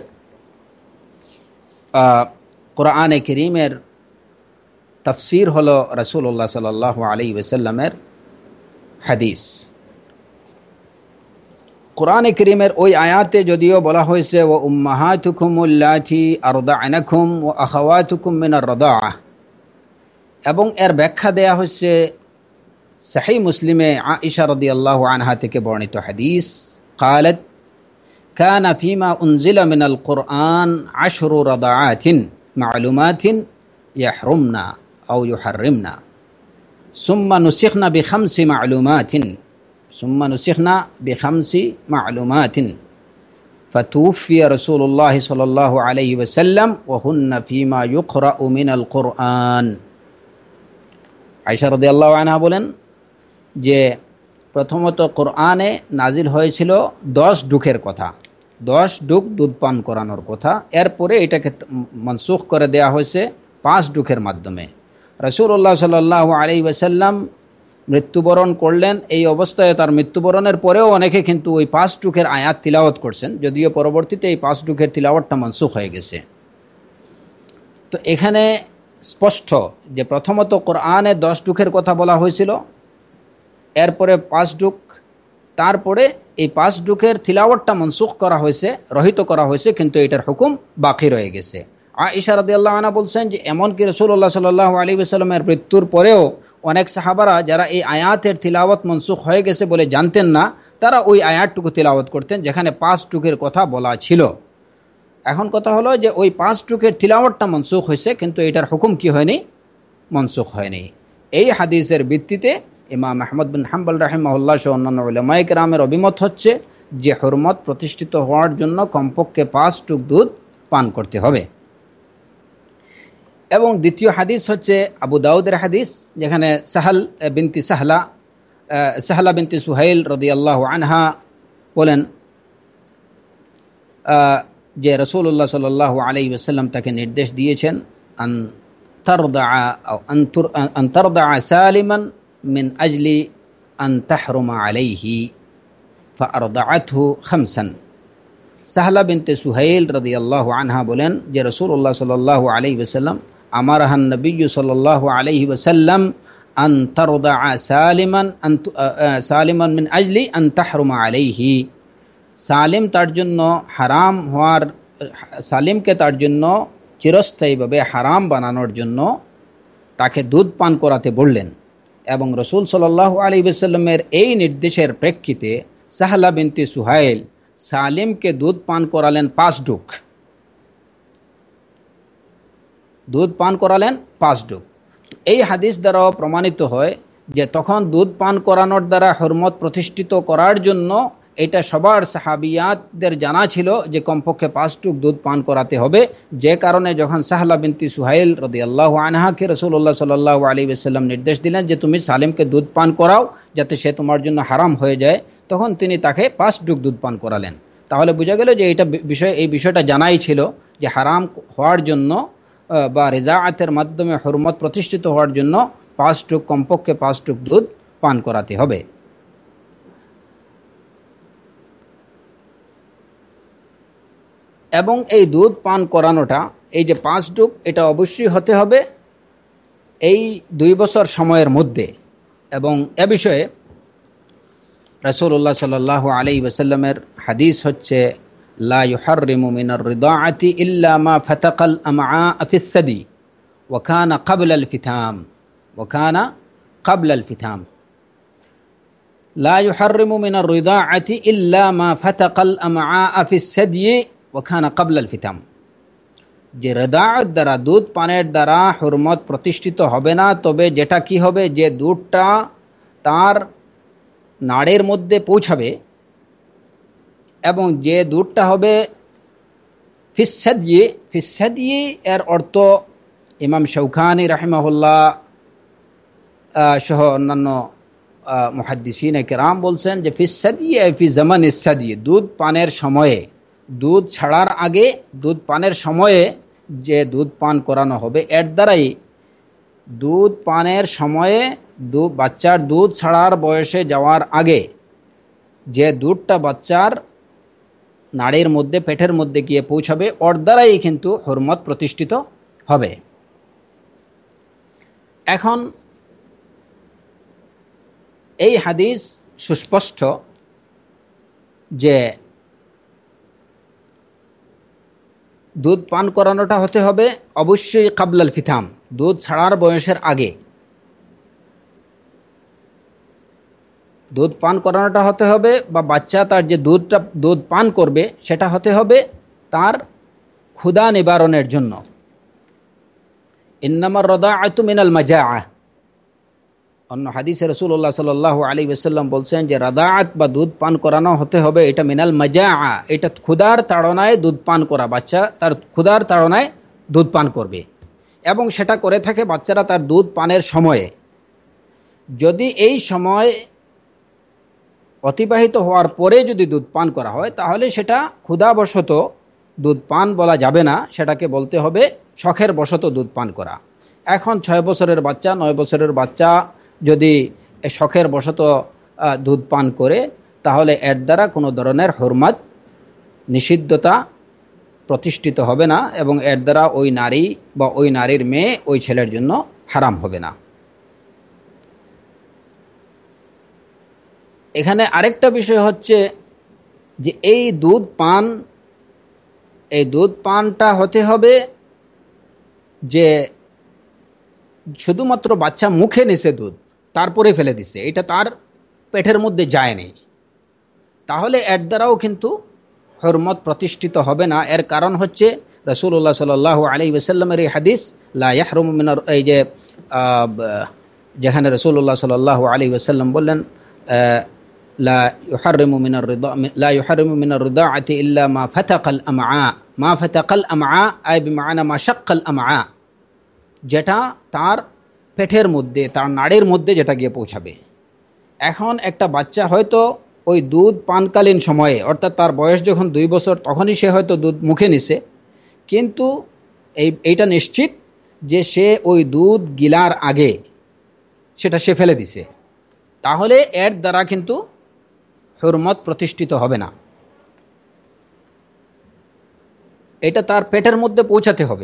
কোরআনে কারীমের তাফসীর হলো রাসূলুল্লাহ সাল্লাল্লাহু আলাইহি ওয়াসাল্লামের হাদিস। কোরআনে কারীমের ওই আয়াতে যদিও বলা হয়েছে ওয়া উম্মাহাতুকুম আল্লাতী আরদা'নাকুম ওয়া আখাওয়াতুকুম মিনার রাদাআহ, এবং এর ব্যাখ্যা দেয়া হয়েছে সহিহ মুসলিমে আয়েশা রাদিয়াল্লাহু আনহা থেকে বর্ণিত হাদিস, قالت كان فيما أنزل من القرآن عشر رضعات معلومات يحرمنا أو يحرمنا ثم نسخنا بخمس معلومات ثم نسخنا بخمس معلومات فتوفي رسول الله صلى الله عليه وسلم وهن فيما يقرأ من القرآن। আয়েশা রাদিয়াল্লাহু আনহা বলেন যে প্রথমত কোরআনে নাজিল হয়েছিল দশ ডুকের কথা, দশ ডুক দুধ পান করানোর কথা। এরপরে এটাকে মনসুখ করে দেয়া হয়েছে পাঁচ ডুকের মাধ্যমে। রাসূলুল্লাহ সাল্লাল্লাহু আলাইহি ওয়াসাল্লাম মৃত্যুবরণ করলেন। এই অবস্থায় তার মৃত্যুবরণের পরেও অনেকে কিন্তু ওই পাঁচ ডুকের আয়াত তিলাওয়াত করছেন, যদিও পরবর্তীতে এই পাঁচ ডুকের তিলাওয়াতটা মনসুখ হয়ে গেছে। তো এখানে স্পষ্ট যে প্রথমত কোরআনে দশ ডুকের কথা বলা হয়েছিল, এরপরে পাঁচ ডুক, তারপরে এই পাঁচ ডুকের তিলাওয়াতটা মনসুখ করা হয়েছে, রহিত করা হয়েছে, কিন্তু এটার হুকুম বাকি রয়ে গেছে। আয়েশা রাদিয়াল্লাহু আনহা বলছেন যে এমনকি রাসূলুল্লাহ সাল্লাল্লাহু আলাইহি ওয়াসাল্লামের মৃত্যুর পরেও অনেক সাহাবারা যারা এই আয়াতের তিলাওয়াত মনসুখ হয়ে গেছে বলে জানতেন না, তারা ওই আয়াতটুকু তিলাওয়াত করতেন যেখানে পাঁচ ডুকের কথা বলা ছিল। এখন কথা হলো যে ওই পাঁচ ডুকের তিলাওয়াতটা মনসুখ হয়েছে, কিন্তু এটার হুকুম কি হয়নি? মনসুখ হয়নি। এই হাদিসের ভিত্তিতে ইমাম আহমদ বিন হাম্বল রাহিমাহুল্লাহ সহ অন্যান্য উলামায়ে কেরামের অভিমত হচ্ছে যে হুরমত প্রতিষ্ঠিত হওয়ার জন্য কমপক্ষে পাঁচ টুক দুধ পান করতে হবে। এবং দ্বিতীয় হাদিস হচ্ছে আবু দাউদের হাদিস, যেখানে সাহাল বিনতি সাহলা সাহলা বিনতি সুহাইল রাদিয়াল্লাহু আনহা বলেন যে রাসূলুল্লাহ সাল্লাল্লাহু আলাইহি ওয়াসাল্লাম তাকে নির্দেশ দিয়েছেন আন তারদা আন তারদা সালিমান মিন আজলি আন তাহরুমা আলাইহি ফাআরদাআতহু খামসান। সাহলা বিনতে সুহাইল রাদিয়াল্লাহু আনহা বলেন যে রাসূলুল্লাহ সাল্লাল্লাহু আলাইহি ওয়াসাল্লাম আমারাহান নবী সাল্লাল্লাহু আলাইহি ওয়াসাল্লাম আন তারদা সালিমান আন সালিমান মিন আজলি আন তাহরুমা আলাইহি, সালিম তার জন্য হারাম হওয়ার, সালিমকে তার জন্য চিরস্থায়ীভাবে হারাম বানানোর জন্য তাকে দুধ পান করাতে বললেন। এবং রাসূল সাল্লাল্লাহু আলাইহি ওয়াসাল্লামের এই নির্দেশের প্রেক্ষিতে সাহলা বিনতে সুহাইল সালিমকে দুধ পান করালেন পাঁচ ডুক, দুধ পান করালেন পাঁচ ডুক। এই হাদিস দ্বারাও প্রমাণিত হয় যে তখন দুধ পান করানোর দ্বারা হুরমত প্রতিষ্ঠিত করার জন্য এটা সবার সাহাবিয়াতদের জানা ছিল যে কমপক্ষে পাঁচ টুক দুধ পান করাতে হবে। যে কারণে যখন সাহলা বিনতি সুহাইল রাদিয়াল্লাহু আনহাকে রাসূলুল্লাহ সাল্লাল্লাহু আলাইহি ওয়াসাল্লাম নির্দেশ দিলেন যে তুমি সালিমকে দুধ পান করাও যাতে সে তোমার জন্য হারাম হয়ে যায়, তখন তিনি তাকে পাঁচ টুক দুধ পান করালেন। তাহলে বোঝা গেল যে এটা বিষয় এই বিষয়টা জানাই ছিল যে হারাম হওয়ার জন্য বা রিদাআতের মাধ্যমে হুরমত প্রতিষ্ঠিত হওয়ার জন্য পাঁচ টুক, কমপক্ষে পাঁচ টুক দুধ পান করাতে হবে। এবং এই দুধ পান করানোটা, এই যে পাঁচ ডুক, এটা অবশ্যই হতে হবে এই দুই বছর সময়ের মধ্যে। এবং এ বিষয়ে রাসূলুল্লাহ সাল্লাল্লাহু আলাইহি ওয়াসাল্লামের হাদিস হচ্ছে লা ইউহাররিমু মিনার রিদাআতি ইল্লা মা ফাতাকাল আমআ ফিস সাদি ওয়া কানা ক্বাবলা আল ফিতাম ওয়া কানা ক্বাবলা আল ফিতাম। লা ইউহাররিমু মিনার রিদাআতি ইল্লা মা ফাতাকাল আমআ ফিস সাদি ওয়া কানা ক্বাবলা আল ফিতাম, যে রিদাআত দ্বারা, দুধ পানের দ্বারা হুরমত প্রতিষ্ঠিত হবে না, তবে যেটা কি হবে, যে দুধটা তার নাড়ের মধ্যে পৌঁছাবে এবং যে দুধটা হবে ফিসাদিয়ে, ফিসাদিয়ে এর অর্থ ইমাম শৌখানি রাহিমাহুল্লাহ সহ অন্যান্য মুহাদ্দিসিন কেরাম বলছেন যে ফিসাদিয়ে ফি জামান ইসাদিয়ে, দুধ পানের সময়ে, দুধ ছাড়ার আগে, দুধ পানের সময়ে যে দুধ পান করানো হবে, এর দ্বারাই দুধ পানের সময়ে বাচ্চার দুধ ছাড়ার বয়সে যাওয়ার আগে যে দুধটা বাচ্চার নাড়ির মধ্যে, পেটের মধ্যে গিয়ে পৌঁছাবে, ওর দ্বারাই কিন্তু হুরমত প্রতিষ্ঠিত হবে। এখন এই হাদিস সুস্পষ্ট যে দুধ পান করানোটা হতে হবে অবশ্যই কাবলাল ফিতাম, দুধ ছাড়ার বয়সের আগে দুধ পান করানোটা হতে হবে, বা বাচ্চা তার যে দুধটা দুধ পান করবে সেটা হতে হবে তার ক্ষুধা নিবারণের জন্য। ইন্নামার রাদাআতু মিনাল মাজাআ, অন্য হাদিসে রাসূলুল্লাহ সাল্লাল্লাহু আলাইহি ওয়াসাল্লাম বলছেন যে রাদাআত বা দুধ পান করানো হতে হবে এটা মিনাল মাজাআ, এটা ক্ষুধার তাড়নায় দুধ পান করা, বাচ্চা তার ক্ষুধার তাড়নায় দুধ পান করবে এবং সেটা করে থাকে বাচ্চারা তার দুধ পানের সময়ে। যদি এই সময় অতিবাহিত হওয়ার পরে যদি দুধ পান করা হয় তাহলে সেটা ক্ষুধাবশত দুধ পান বলা যাবে না, সেটাকে বলতে হবে শখের বশত দুধ পান করা। এখন ছয় বছরের বাচ্চা, নয় বছরের বাচ্চা যদি শখের বশত দুধ পান করে তাহলে এর দ্বারা কোনো ধরনের হুরমাত, নিষিদ্ধতা প্রতিষ্ঠিত হবে না এবং এর দ্বারা ওই নারী বা ওই নারীর মেয়ে ওই ছেলের জন্য হারাম হবে না। এখানে আরেকটা বিষয় হচ্ছে যে এই দুধ পান এই দুধ পানটা হতে হবে যে শুধুমাত্র বাচ্চা মুখে নিছে দুধ তারপরে ফেলে দিছে, এটা তার পেটের মধ্যে যায়নি, তাহলে এর দ্বারাও কিন্তু হুরমত প্রতিষ্ঠিত হবে না। এর কারণ হচ্ছে রাসূলুল্লাহ সাল্লাল্লাহু আলাইহি ওয়াসাল্লামের এই হাদিস লা ইয়াহরুমু মিনার, এই যে যেখানে রাসূলুল্লাহ সাল্লাল্লাহু আলাইহি ওয়াসাল্লাম বললেন লা ইউহাররিমু মিনার রিদা লা ইউহাররিমু মিনার রিদাআতি ইল্লা মা ফাতাকাল আমআ, মা ফাতাকাল আমআ আই বিমানা মা শাক্কাল আমআ, যেটা তার পেটের মধ্যে, তার নাড়ির মধ্যে যেটা গিয়ে পৌঁছাবে। এখন একটা বাচ্চা হয়তো ওই দুধ পানকালীন সময়ে, অর্থাৎ তার বয়স যখন দুই বছর তখনই সে হয়তো দুধ মুখে নিছে, কিন্তু এই এইটা নিশ্চিত যে সে ওই দুধ গিলার আগে সেটা সে ফেলে দিছে, তাহলে এর দ্বারা কিন্তু হুরমত প্রতিষ্ঠিত হবে না, এটা তার পেটের মধ্যে পৌঁছাতে হবে।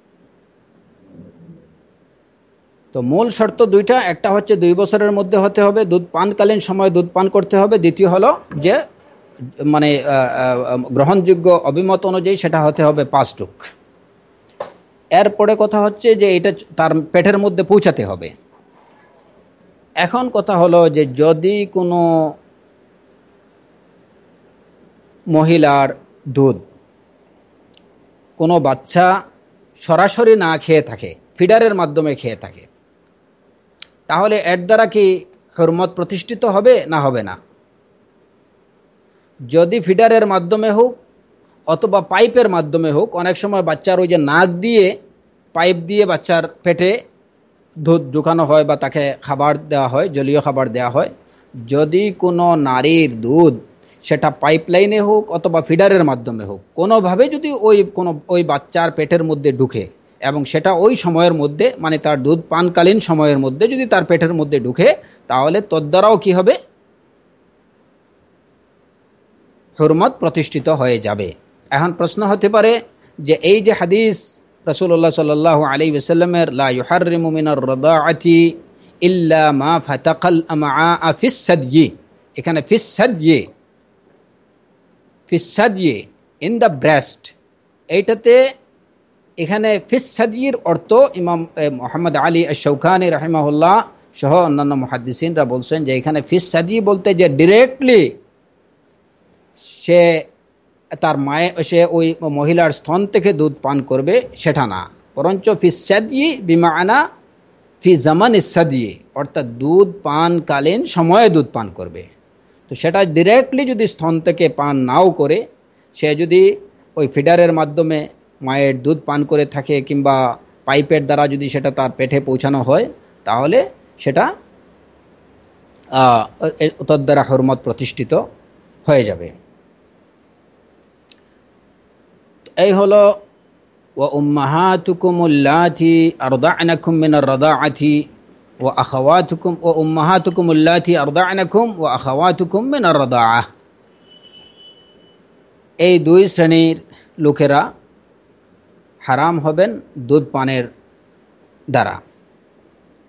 তো মূল শর্ত দুইটা, একটা হচ্ছে দুই বছরের মধ্যে হতে হবে, দুধ পানকালীন সময় দুধ পান করতে হবে, দ্বিতীয় হলো যে মানে গ্রহণযোগ্য অভিমত অনুযায়ী সেটা হতে হবে পাঁচ টুক। এরপরে কথা হচ্ছে যে এটা তার পেটের মধ্যে পৌঁছাতে হবে। এখন কথা হলো যে যদি কোনো মহিলার দুধ কোনো বাচ্চা সরাসরি না খেয়ে থাকে, ফিডারের মাধ্যমে খেয়ে থাকে, তাহলে এর দ্বারা কি হুরমত প্রতিষ্ঠিত হবে না হবে না? যদি ফিডারের মাধ্যমে হোক অথবা পাইপের মাধ্যমে হোক, অনেক সময় বাচ্চার ওই যে নাক দিয়ে পাইপ দিয়ে বাচ্চার পেটে দুধ ঢুকানো হয় বা তাকে খাবার দেওয়া হয়, জলীয় খাবার দেওয়া হয়, যদি কোনো নারীর দুধ সেটা পাইপলাইনে হোক অথবা ফিডারের মাধ্যমে হোক কোনোভাবে যদি ওই কোনো ওই বাচ্চার পেটের মধ্যে ঢুকে এবং সেটা ওই সময়ের মধ্যে, মানে তার দুধ পানকালীন সময়ের মধ্যে যদি তার পেটের মধ্যে ঢুকে, তাহলে তদ্বারাও কি হবে? হুরমত প্রতিষ্ঠিত হয়ে যাবে। এখন প্রশ্ন হতে পারে যে এই যে হাদিস রাসূলুল্লাহ সাল্লাল্লাহু আলাইহি ওয়াসাল্লামের লা ইউহাররিমু মিনার রাদাআতি ইল্লা মা ফাতাকাল আমআ ফিস সাদয়ি, এখানে ফিস সাদয়ি ফিস সাদয়ি ইন দ্য ব্রেস্ট, এইটাতে এখানে ফিস সাদয়ির অর্থ ইমাম মুহাম্মদ আলী আশ-শাওকানি রাহিমাহুল্লাহ সহ অন্যান্য মুহাদ্দিসিনরা বলছেন যে এখানে ফিস সাদয়ি বলতে যে ডিরেক্টলি সে তার মায়ে সে ওই মহিলার স্তন থেকে দুধ পান করবে সেটা না, বরঞ্চ ফিস সাদয়ি বিমানা ফি জামান ইস-সাদয়ি, অর্থাৎ দুধ পানকালীন সময়ে দুধ পান করবে। তো সেটা ডিরেক্টলি যদি স্তন থেকে পান নাও করে, সে যদি ওই ফিডারের মাধ্যমে মায়ের দুধ পান করে থাকে কিংবা পাইপের দ্বারা যদি সেটা তার পেটে পৌঁছানো হয়, তাহলে সেটা তদ দ্বারা হুরমত প্রতিষ্ঠিত হয়ে যাবে। এই হলো ওয়া উম্মাহাতুকুম আল্লাতি আরদা'নাকুম মিনার রাদাআতি ওয়া আখাওয়াতুকুম ওয়া উম্মাহাতুকুম আল্লাতি আরদা'নাকুম ওয়া আখাওয়াতুকুম মিনার রাদাআহ, এই দুই শ্রেণীর লোকেরা হারাম হবেন দুধ পানের দ্বারা।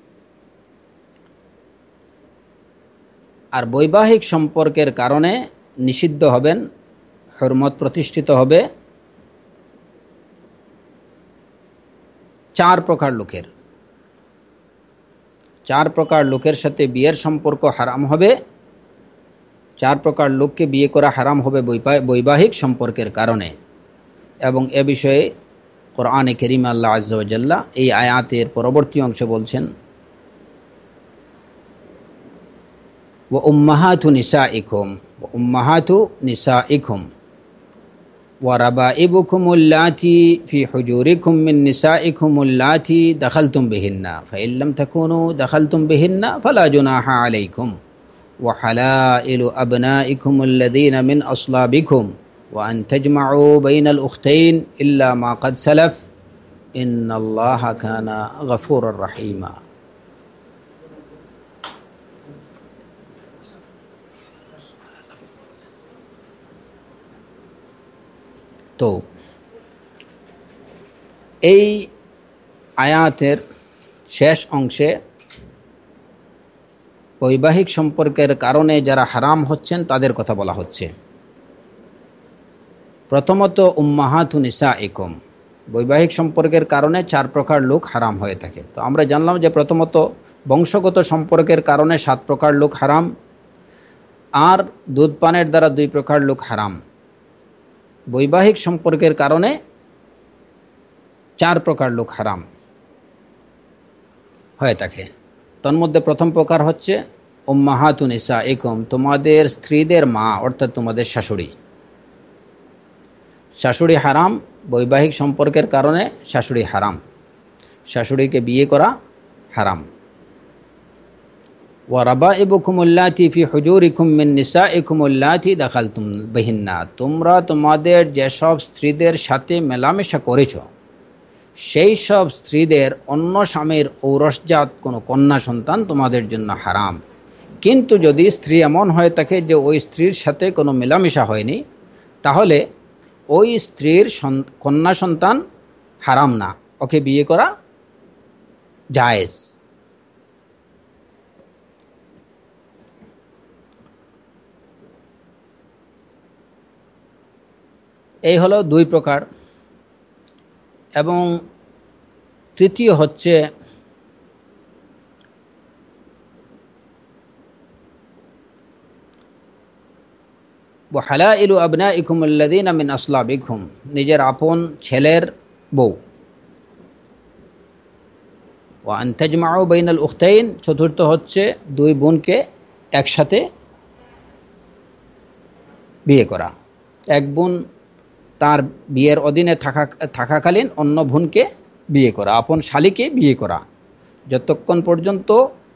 আর বৈবাহিক সম্পর্কের কারণে নিষিদ্ধ হবেন, হুরমত প্রতিষ্ঠিত হবে চার প্রকার লোকের। চার প্রকার লোকের সাথে বিয়ের সম্পর্ক হারাম হবে। চার প্রকার লোককে বিয়ে করা হারাম হবে বৈবাহিক সম্পর্কের কারণে। এবং এ বিষয়ে কোরআনে কারীমে আল্লাহ আযজা ওয়া জাল্লা এই আয়াতের পরবর্তী অংশে বলছেন, ওয়া উম্মাহাতু নিসাইকুম ওয়া উম্মাহাতু নিসাইকুম ওয়া রাবাইবুকুমুল্লাতী ফি হুজুরিকুম মিন নিসাইকুমুল্লাতী দাখালতুম বিহিন্না ফাইন লাম তাকুনু দাখালতুম বিহিন্না ফালা জুনাহা আলাইকুম ওয়া হালাইলু আবনাইকুমুল্লাযীনা মিন আসলাবিকুম ওয়া আন তাজমাউ বাইনাল উখতাইন ইল্লা মা ক্বাদ সালাফ ইন্নাল্লাহা কানা গফুরুর রহিমা। তো এই আয়াতের শেষ অংশে বৈবাহিক সম্পর্কের কারণে যারা হারাম হচ্ছেন তাদের কথা বলা হচ্ছে। প্রথমত উম্মাহাতু নিসাইকুম, বৈবাহিক সম্পর্কের কারণে চার প্রকার লোক হারাম হয়ে থাকে। তো আমরা জানলাম যে প্রথমত বংশগত সম্পর্কের কারণে সাত প্রকার লোক হারাম, আর দুধ পানের দ্বারা দুই প্রকার লোক হারাম। বৈবাহিক সম্পর্কের কারণে চার প্রকার লোক হারাম হয়ে থাকে। তন্মধ্যে প্রথম প্রকার হচ্ছে উম্মাহাতু নিসাইকুম, তোমাদের স্ত্রীদের মা অর্থাৎ তোমাদের শাশুড়ি। শাশুড়ি হারাম, বৈবাহিক সম্পর্কের কারণে শাশুড়ি হারাম, শাশুড়িকে বিয়ে করা হারাম। ওয়া রাবাইবুকুমুল্লাতী ফি হুজুরিকুম মিন নিসাইকুমুল্লাতী দাখালতুম বিহিন্না, তোমরা তোমাদের যেসব স্ত্রীদের সাথে মেলামেশা করেছ সেই সব স্ত্রীদের অন্য স্বামীর ঔরসজাত কোনো কন্যা সন্তান তোমাদের জন্য হারাম। কিন্তু যদি স্ত্রী এমন হয়ে থাকে যে ওই স্ত্রীর সাথে কোনো মেলামেশা হয়নি, তাহলে ওই স্ত্রীর কন্যা সন্তান হারাম না, ওকে বিয়ে করা জায়েজ। এই হলো দুই প্রকার। এবং তৃতীয় হচ্ছে ওয়া হালাইলু আবনাইকুমুল্লাযীনা মিন আসলাবিকুম, নিজের আপন ছেলের বউ। ওয়া আন তাজমাউ বাইনাল উখতাইন, চতুর্থ হচ্ছে দুই বোনকে একসাথে বিয়ে করা। এক বোন তার বিয়ের অধীনে থাকা থাকাকালীন অন্য বোনকে বিয়ে করা, আপন শালীকে বিয়ে করা, যতক্ষণ পর্যন্ত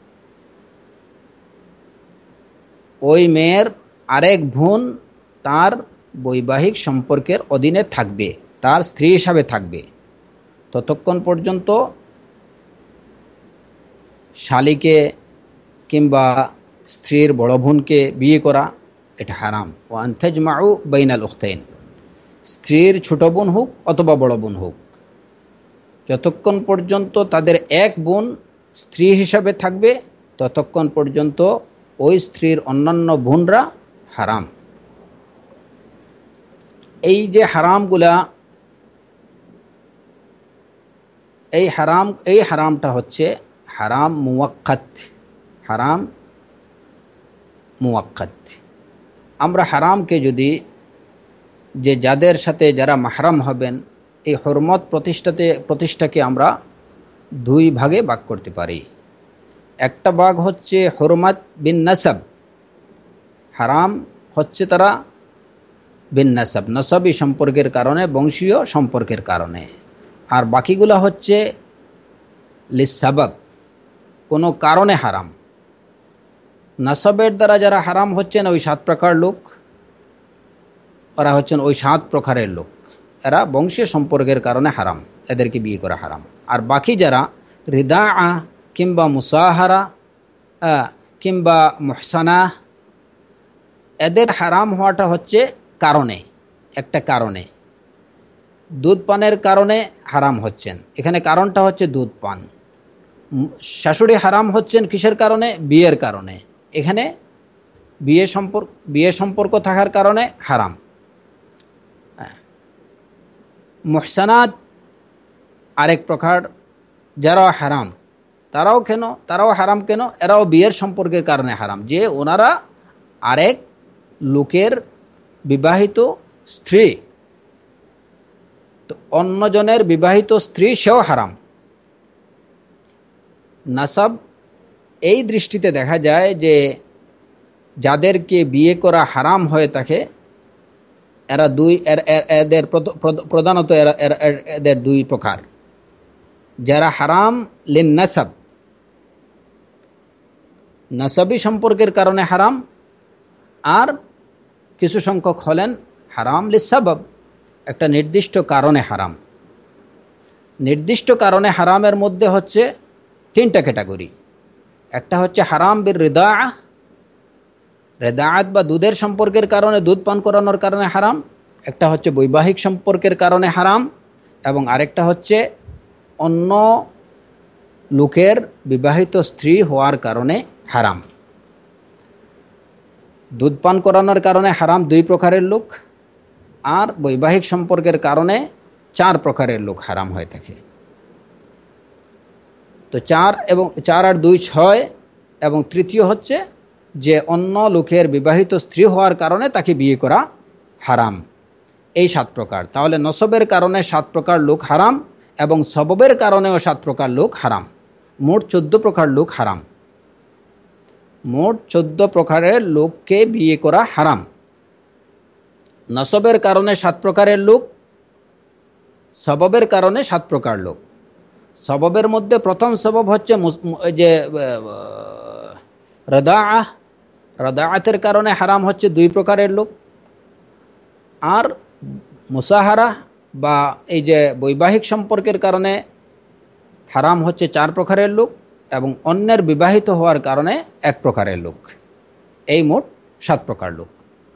ওই মেয়ের আরেক বোন তার বৈবাহিক সম্পর্কের অধীনে থাকবে, তার স্ত্রী হিসাবে থাকবে, ততক্ষণ পর্যন্ত শালীকে কিংবা স্ত্রীর বড় বোনকে বিয়ে করা এটা হারাম। ওয়া আন তাজমাউ বাইনাল উখতাইন, স্ত্রীর ছোট বোন হোক অথবা বড় বোন হোক, যতক্ষণ পর্যন্ত তাদের এক বোন স্ত্রী হিসাবে থাকবে ততক্ষণ পর্যন্ত ওই স্ত্রীর অন্যান্য বোনরা হারাম। এই যে হারামগুলা, এই হারাম এই হারামটা হচ্ছে হারাম মুওয়াক্কাত, হারাম মুওয়াক্কাত। আমরা হারামকে যদি, যে যাদের সাথে যারা মাহরাম হবেন, এই হুরমত প্রতিষ্ঠাতে প্রতিষ্ঠাকে আমরা দুই ভাগে ভাগ করতে পারি। একটা ভাগ হচ্ছে হুরমত বিন নাসাব, হারাম হচ্ছে তারা বিন নাসাব, নসবী সম্পর্কের কারণে, বংশীয় সম্পর্কের কারণে। আর বাকিগুলো হচ্ছে লিসাবাব, কোনো কারণে হারাম। নাসবের দ্বারা যারা হারাম হচ্ছেন ওই সাত প্রকার লোক, ওরা হচ্ছেন ওই সাত প্রকারের লোক, এরা বংশীয় সম্পর্কের কারণে হারাম, এদেরকে বিয়ে করা হারাম। আর বাকি যারা রিদাআ কিংবা মুসাহারা কিংবা মুহসানা, এদের হারাম হওয়াটা হচ্ছে কারণে, একটা কারণে, দুধ পানের কারণে হারাম হচ্ছেন। এখানে কারণটা হচ্ছে দুধ পান। শাশুড়ি হারাম হচ্ছেন কিসের কারণে? বিয়ের কারণে। এখানে বিয়ে সম্পর্ক বিয়ে সম্পর্ক থাকার কারণে হারাম। মুহসানাত আরেক প্রকার, যারাও হারাম, তারাও কেন তারাও হারাম কেন? এরাও বিয়ের সম্পর্কের কারণে হারাম, যে ওনারা আরেক লোকের বিবাহিত স্ত্রী, তো অন্যজনের বিবাহিত স্ত্রী সেও হারাম। নাসাব এই দৃষ্টিতে দেখা যায় যে যাদেরকে বিয়ে করা হারাম হয়ে থাকে এরা দুই এদের প্রধানত এদের দুই প্রকার। যারা হারাম লিন নাসাব, নাসাবি সম্পর্কের কারণে হারাম, আর কিছু সংখ্যক হলেন হারাম লিসাবাব, একটা নির্দিষ্ট কারণে হারাম। নির্দিষ্ট কারণে হারামের মধ্যে হচ্ছে তিনটা ক্যাটাগরি। একটা হচ্ছে হারাম বির রিদা, রেদাআত বা দুধের সম্পর্কের কারণে, দুধ পান করানোর কারণে হারাম। একটা হচ্ছে বৈবাহিক সম্পর্কের কারণে হারাম, এবং আরেকটা হচ্ছে অন্য লোকের বিবাহিত স্ত্রী হওয়ার কারণে হারাম। দুধ পান করানোর কারণে হারাম দুই প্রকারের লোক, আর বৈবাহিক সম্পর্কের কারণে চার প্রকারের লোক হারাম হয়ে থাকে। তো চার এবং চার আর দুই ছয়, এবং তৃতীয় হচ্ছে যে অন্য লোকের বিবাহিত স্ত্রী হওয়ার কারণে তাকে বিয়ে করা হারাম। এই সাত প্রকার। তাহলে নসবের কারণে সাত প্রকার লোক হারাম, এবং সববের কারণেও সাত প্রকার লোক হারাম। মোট চোদ্দ প্রকার লোক হারাম। মোট চোদ্দ প্রকারের লোককে বিয়ে করা হারাম। নসবের কারণে সাত প্রকারের লোক, সববের কারণে সাত প্রকার লোক। সববের মধ্যে প্রথম সবব হচ্ছে যে রদাআহ, রদাআতের কারণে হারাম হচ্ছে দুই প্রকারের লোক। আর মুসাহারা বা এই যে বৈবাহিক সম্পর্কের কারণে হারাম হচ্ছে চার প্রকারের লোক, এবং অন্যের বিবাহিত হওয়ার কারণে এক প্রকারের লোক। এই মোট সাত প্রকার লোক।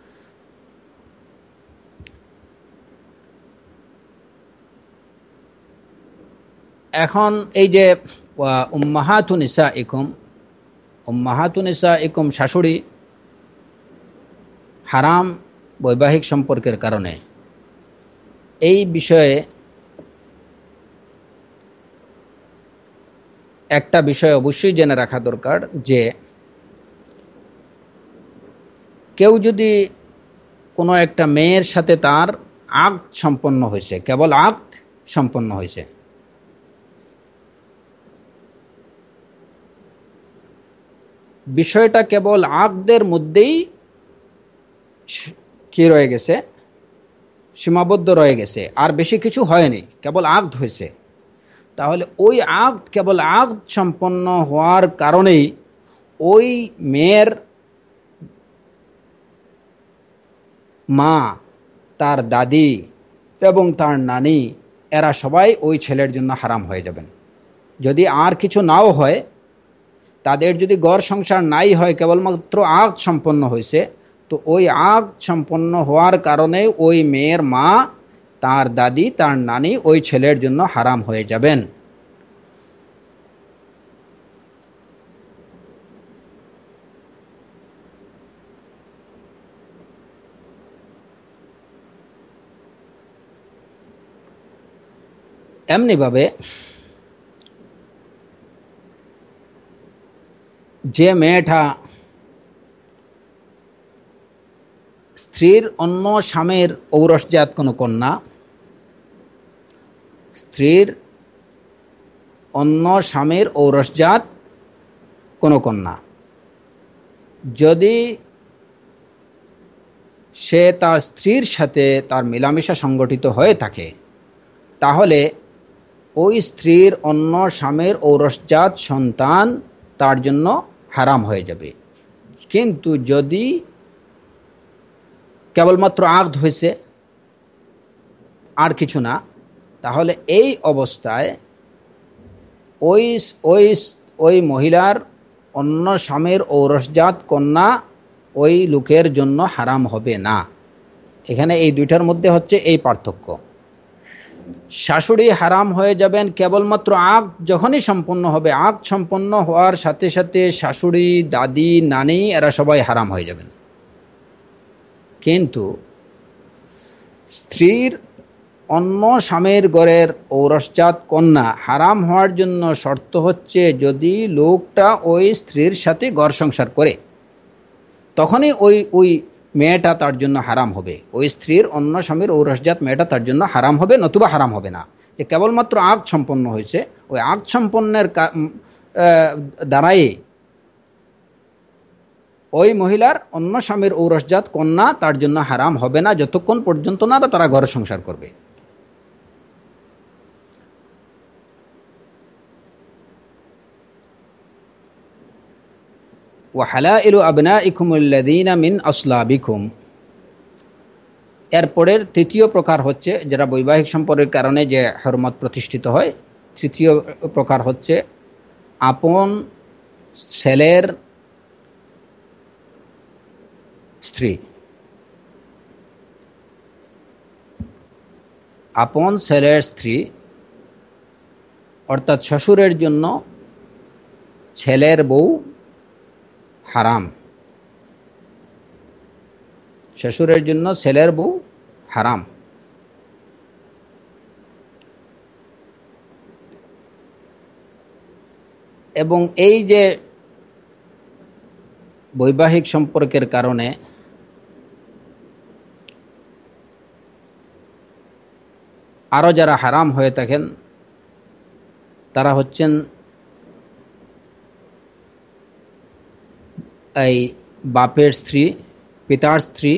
এখন এই যে উম্মাহাতুন নিসাইকুম, উম্মাহাতুন নিসাইকুম শাশুড়ি হারাম বৈবাহিক সম্পর্কের কারণে, এই বিষয়ে একটা বিষয় অবশ্যই জেনে রাখা দরকার, যে কেউ যদি কোনো একটা মেয়ের সাথে তার আকদ সম্পন্ন হয়েছে, কেবল আকদ সম্পন্ন হয়েছে, বিষয়টা কেবল আকদের মধ্যেই কি রয়ে গেছে, সীমাবদ্ধ রয়ে গেছে, আর বেশি কিছু হয়নি, কেবল আকদ হয়েছে, তাহলে ওই আকদ কেবল আকদ সম্পন্ন হওয়ার কারণেই ওই মেয়ের মা, তার দাদি এবং তার নানি, এরা সবাই ওই ছেলের জন্য হারাম হয়ে যাবেন। যদি আর কিছু নাও হয়, তাদের যদি ঘর সংসার নাই হয়, কেবলমাত্র আকদ সম্পন্ন হয়েছে, তো ওই আকদ সম্পন্ন হওয়ার কারণে ওই মেয়ের মা, তার দাদি, তার নানি ওই ছেলের জন্য হারাম হয়ে যাবেন। এমনিভাবে যে মেয়েটা স্ত্রীর অন্য স্বামীর ঔরসজাত কোনো কন্যা, স্ত্রীর অন্য স্বামীর ঔরসজাত কোনো কন্যা, যদি সে তার স্ত্রীর সাথে তার মেলামেশা সংগঠিত হয়ে থাকে, তাহলে ওই স্ত্রীর অন্য স্বামীর ঔরসজাত সন্তান তার জন্য হারাম হয়ে যাবে। কিন্তু যদি কেবলমাত্র আকদ হয়েছে, আর কিছু না, তাহলে এই অবস্থায় ওই ওই ওই মহিলার অন্য স্বামীর ঔরসজাত কন্যা ওই লোকের জন্য হারাম হবে না। এখানে এই দুইটার মধ্যে হচ্ছে এই পার্থক্য। শাশুড়ি হারাম হয়ে যাবেন কেবলমাত্র আগ যখনই সম্পন্ন হবে। আগ সম্পন্ন হওয়ার সাথে সাথে শাশুড়ি, দাদি, নানি এরা সবাই হারাম হয়ে যাবেন। কিন্তু স্ত্রীর অন্য স্বামীর ঘরের ঔরসজাত কন্যা হারাম হওয়ার জন্য শর্ত হচ্ছে যদি লোকটা ওই স্ত্রীর সাথে ঘর সংসার করে, তখনই ওই ওই মেয়েটা তার জন্য হারাম হবে। ওই স্ত্রীর অন্য স্বামীর ঔরসজাত মেয়েটা তার জন্য হারাম হবে, নতুবা হারাম হবে না। যে কেবলমাত্র আগ সম্পন্ন হয়েছে, ওই আগ সম্পন্নের দ্বারাই ওই মহিলার অন্য স্বামীর ঔরসজাত কন্যা তার জন্য হারাম হবে না, যতক্ষণ পর্যন্ত না তারা ঘর সংসার করবে। ওয়াহালাইলু আবনাইকুমুল্লাযীনা মিন আসলাবিকুম। এরপরের তৃতীয় প্রকার হচ্ছে, যারা বৈবাহিক সম্পর্কের কারণে যে হরমত প্রতিষ্ঠিত হয়, তৃতীয় প্রকার হচ্ছে আপন ছেলের স্ত্রী। আপন ছেলের স্ত্রী অর্থাৎ শ্বশুরের জন্য ছেলের বউ হারাম। শ্বশুরের জন্য ছেলের বউ হারাম। এবং এই যে বৈবাহিক সম্পর্কের কারণে আরও যারা হারাম হয়ে থাকেন তারা হচ্ছেন এই বাপের স্ত্রী, পিতার স্ত্রী,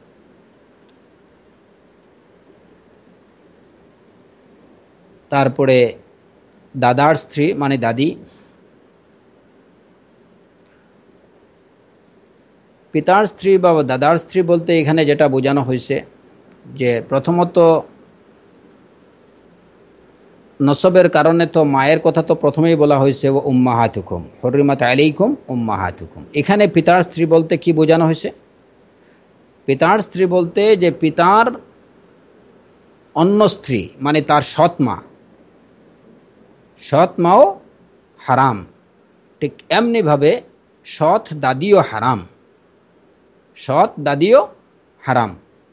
তারপরে দাদার স্ত্রী মানে দাদি। পিতার স্ত্রী বা দাদার স্ত্রী বলতে এখানে যেটা বোঝানো হয়েছে যে প্রথমত নসবের কারণে তো মায়ের কথা তো প্রথমেই বলা হয়েছে, ও উম্মাহাতুকুম হুররিমাত আলাইকুম উম্মাহাতুকুম। এখানে পিতার স্ত্রী বলতে কি বোঝানো হয়েছে? পিতার স্ত্রী বলতে যে পিতার অন্য স্ত্রী মানে তার সৎ মা, সৎ মাও হারাম। ঠিক এমনিভাবে সৎ দাদিও হারাম, সৎ দাদিও হারাম।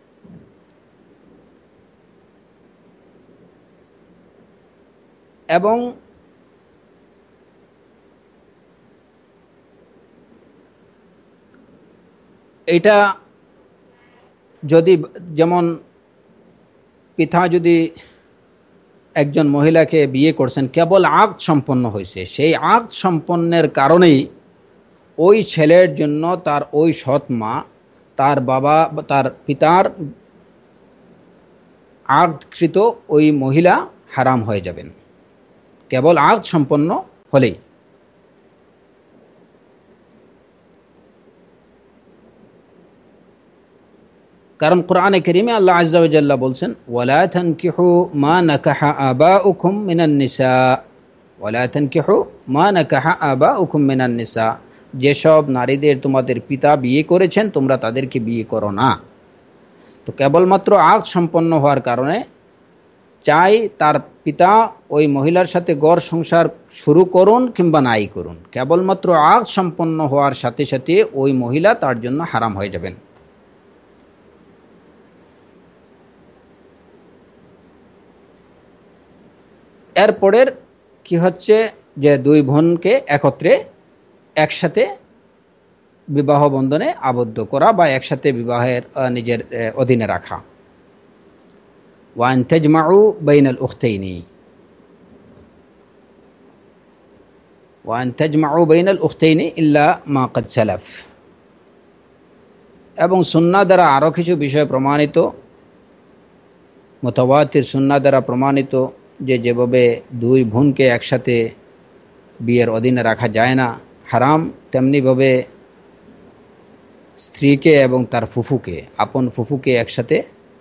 এবং এটা যদি যেমন পিতা যদি একজন মহিলাকে বিয়ে করছেন, কেবল আকদ সম্পন্ন হয়েছে, সেই আকদ সম্পন্নের কারণেই ওই ছেলের জন্য তার ওই সৎ মা, তার বাবা, তার পিতার আকদকৃত ওই মহিলা হারাম হয়ে যাবেন, কেবল আকদ সম্পন্ন হলেই। কারণ কোরআনে কারীমে আল্লাহ আযজা ওয়া জাল্লা বলছেন, ওয়ালা তানকিহু মা নাকাহা আবাউকুম মিনান নিসা, ওয়ালা তানকিহু মা নাকাহা আবাউকুম মিনান নিসা, যেসব নারীদের তোমাদের পিতা বিয়ে করেছেন তোমরা তাদেরকে বিয়ে করো না। তো কেবলমাত্র আকদ সম্পন্ন হওয়ার কারণে চাই তার পিতা ওই মহিলার সাথে গড় সংসার শুরু করুন কিংবা নাই করুন, কেবলমাত্র আকদ সম্পন্ন হওয়ার সাথে সাথে ওই মহিলা তার জন্য হারাম হয়ে যাবেন। এরপরের কি হচ্ছে যে দুই বোনকে একত্রে একসাথে বিবাহ বন্ধনে আবদ্ধ করা বা একসাথে বিবাহের নিজের অধীনে রাখা। ওয়ান তাজমাউ বাইনাল উখতাইনি, ওয়ান তাজমাউ বাইনাল উখতাইনি ইল্লা মা ক্বাদ সালাফ। এবং সুন্নাহ দ্বারা আরও কিছু বিষয় প্রমাণিত, মুতাওয়াতির সুন্নাহ দ্বারা প্রমাণিত যে যেভাবে দুই বোনকে একসাথে বিয়ের অধীনে রাখা যায় না, হারাম, তেমনিভাবে স্ত্রীকে এবং তার ফুফুকে, আপন ফুফুকে একসাথে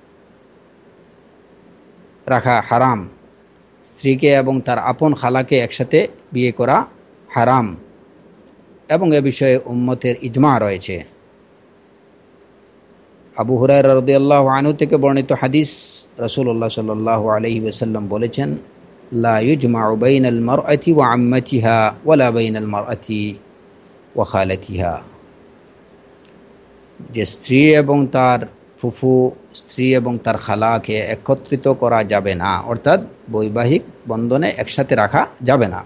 রাখা হারাম, স্ত্রীকে এবং তার আপন খালাকে একসাথে বিয়ে করা হারাম। এবং এ বিষয়ে উম্মতের ইজমা রয়েছে। আবু হুরায়রা রাদিয়াল্লাহু আনহু থেকে বর্ণিত হাদিস রাসূলুল্লাহ সাল্লাল্লাহু আলাইহি ওয়াসাল্লাম বলেছেন, লা ইউজমাউ বাইনাল মারআতি ওয়া আম্মাতিহা ওয়ালা বাইনাল মারআতি ওয়া খালাতিহা, যে স্ত্রী এবং তার ফুফু, স্ত্রী এবং তার খালাকে একত্রিত করা যাবে না, অর্থাৎ বৈবাহিক বন্ধনে একসাথে রাখা যাবে না।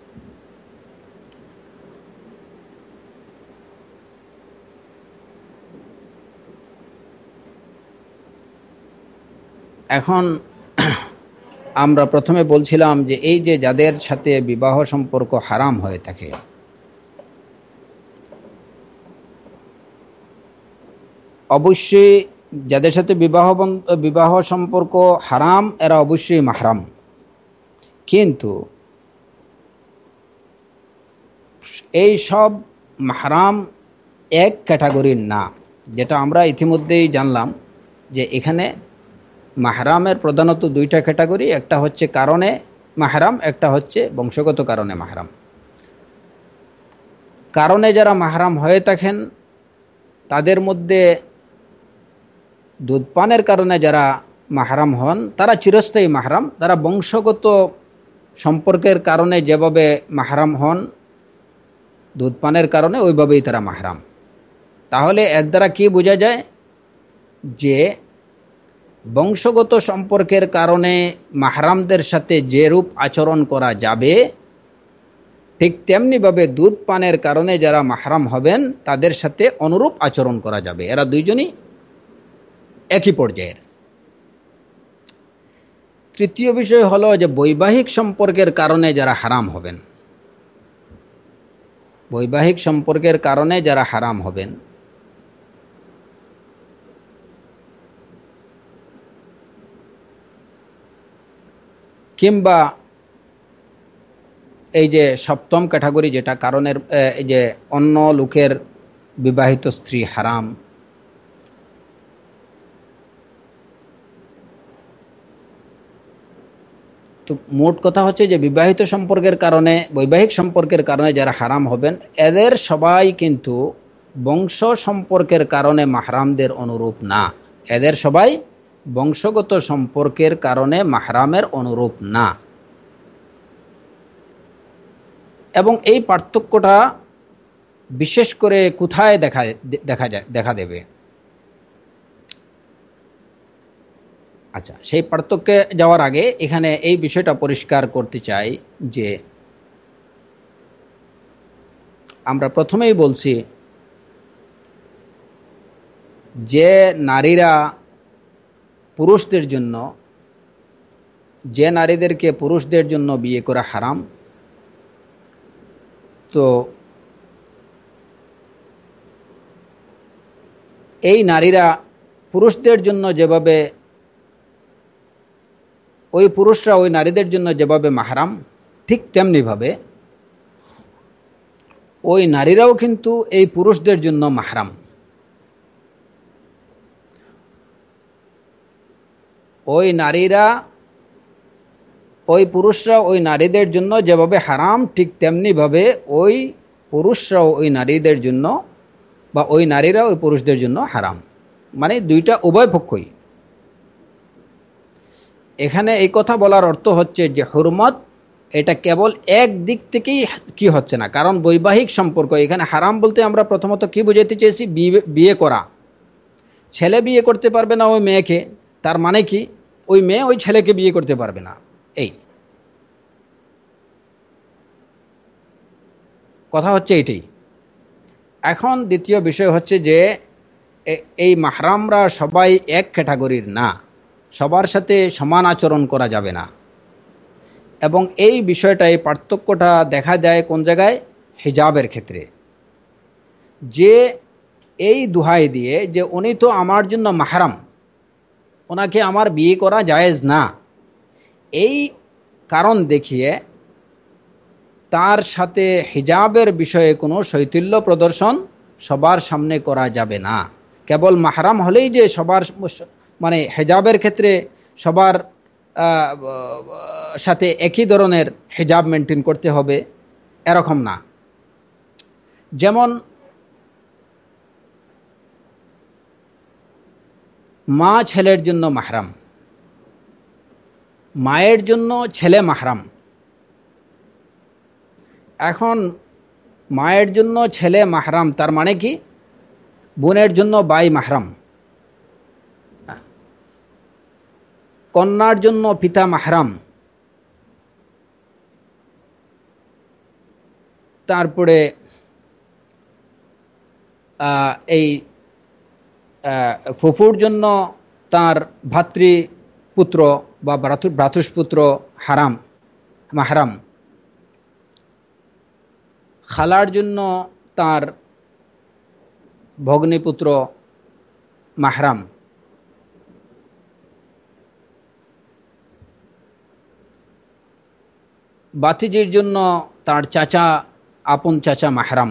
এখন আমরা প্রথমে বলছিলাম যে এই যে যাদের সাথে বিবাহ সম্পর্ক হারাম হয়ে থাকে, অবশ্যই যাদের সাথে বিবাহ বিবাহ সম্পর্ক হারাম এরা অবশ্যই মাহরাম, কিন্তু এই সব মাহরাম এক ক্যাটাগরির না। যেটা আমরা ইতিমধ্যেই জানলাম যে এখানে মাহরামের প্রধানত দুইটা ক্যাটাগরি, একটা হচ্ছে কারণে মাহরাম, একটা হচ্ছে বংশগত কারণে মাহরাম। কারণে যারা মাহরাম হয়ে থাকেন তাদের মধ্যে দুধ পানের কারণে যারা মাহরাম হন তারা চিরস্থায়ী মাহরাম। তারা বংশগত সম্পর্কের কারণে যেভাবে মাহরাম হন দুধ পানের কারণে, ওইভাবেই তারা মাহরাম। তাহলে এর দ্বারা কি বোঝা যায় যে বংশগত সম্পর্কের কারণে মাহরামদের সাথে যেরূপ আচরণ করা যাবে, ঠিক তেমনিভাবে দুধ পানের কারণে যারা মাহরাম হবেন তাদের সাথে অনুরূপ আচরণ করা যাবে। এরা দুইজনই একই পর্যায়ের। তৃতীয় বিষয় হলো যে বৈবাহিক সম্পর্কের কারণে যারা হারাম হবেন, বৈবাহিক সম্পর্কের কারণে যারা হারাম হবেন, কিংবা এই যে সপ্তম ক্যাটাগরি যেটা কারণের, এই যে অন্য লোকের বিবাহিত স্ত্রী হারাম, তো মোট কথা হচ্ছে যে বিবাহিত সম্পর্কের কারণে, বৈবাহিক সম্পর্কের কারণে যারা হারাম হবেন এদের সবাই কিন্তু বংশ সম্পর্কের কারণে মাহরামদের অনুরূপ না। এদের সবাই বংশগত সম্পর্কের কারণে মাহরামের অনুরূপ না। এবং এই পার্থক্যটা বিশেষ করে কোথায় দেখা দেখা যায় দেখা দেবে? আচ্ছা, সেই পার্থক্যে যাওয়ার আগে এখানে এই বিষয়টা পরিষ্কার করতে চাই যে আমরা প্রথমেই বলছি যে নারীরা পুরুষদের জন্য, যে নারীদেরকে পুরুষদের জন্য বিয়ে করা হারাম, তো এই নারীরা পুরুষদের জন্য যেভাবে, ওই পুরুষরা ওই নারীদের জন্য যেভাবে মাহরাম, ঠিক তেমনিভাবে ওই নারীরাও কিন্তু এই পুরুষদের জন্য মাহরাম। ওই নারীরা, ওই পুরুষরা ওই নারীদের জন্য যেভাবে হারাম, ঠিক তেমনিভাবে ওই পুরুষরাও ওই নারীদের জন্য, বা ওই নারীরা ওই পুরুষদের জন্য হারাম। মানে দুইটা উভয় পক্ষই। এখানে এই কথা বলার অর্থ হচ্ছে যে হুরমত এটা কেবল এক দিক থেকেই কি হচ্ছে না, কারণ বৈবাহিক সম্পর্ক, এখানে হারাম বলতে আমরা প্রথমত কি বুঝাইতে চেয়েছি? বিয়ে করা। ছেলে বিয়ে করতে পারবে না ওই মেয়েকে, তার মানে কি ওই মেয়ে ওই ছেলেকে বিয়ে করতে পারবে না, এই কথা হচ্ছে এটাই। এখন দ্বিতীয় বিষয় হচ্ছে যে এই মাহরামরা সবাই এক ক্যাটাগরির না, সবার সাথে সমান আচরণ করা যাবে না। এবং এই বিষয়টা, এই পার্থক্যটা দেখা যায় কোন জায়গায়? হিজাবের ক্ষেত্রে। যে এই দোহাই দিয়ে যে উনি তো আমার জন্য মাহরাম, ওনাকে আমার বিয়ে করা জায়েজ না, এই কারণ দেখিয়ে তার সাথে হিজাবের বিষয়ে কোনো শৈথিল্য প্রদর্শন সবার সামনে করা যাবে না। কেবল মাহরাম হলেই যে সবার, মানে হিজাবের ক্ষেত্রে সবার সাথে একই ধরনের হিজাব মেনটেন করতে হবে এরকম না। যেমন মা ছেলের জন্য মাহরাম, মায়ের জন্য ছেলে মাহরাম। এখন মায়ের জন্য ছেলে মাহরাম তার মানে কি? বোনের জন্য ভাই মাহরাম, কন্যার জন্য পিতা মাহরাম, তারপরে এই ফুফুর জন্য তার ভাতৃপুত্র বা ভ্রাতুষ্পুত্র হারাম মাহরাম, খালার জন্য তার ভগ্নীপুত্র মাহরাম, বাতিজির জন্য তার চাচা আপন চাচা মাহরাম,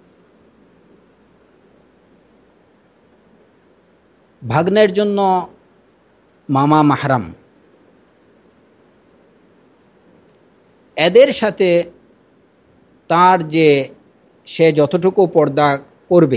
ভাগ্নের জন্য মামা মাহরাম। এদের সাথে তার যে সে যতটুকু পর্দা করবে,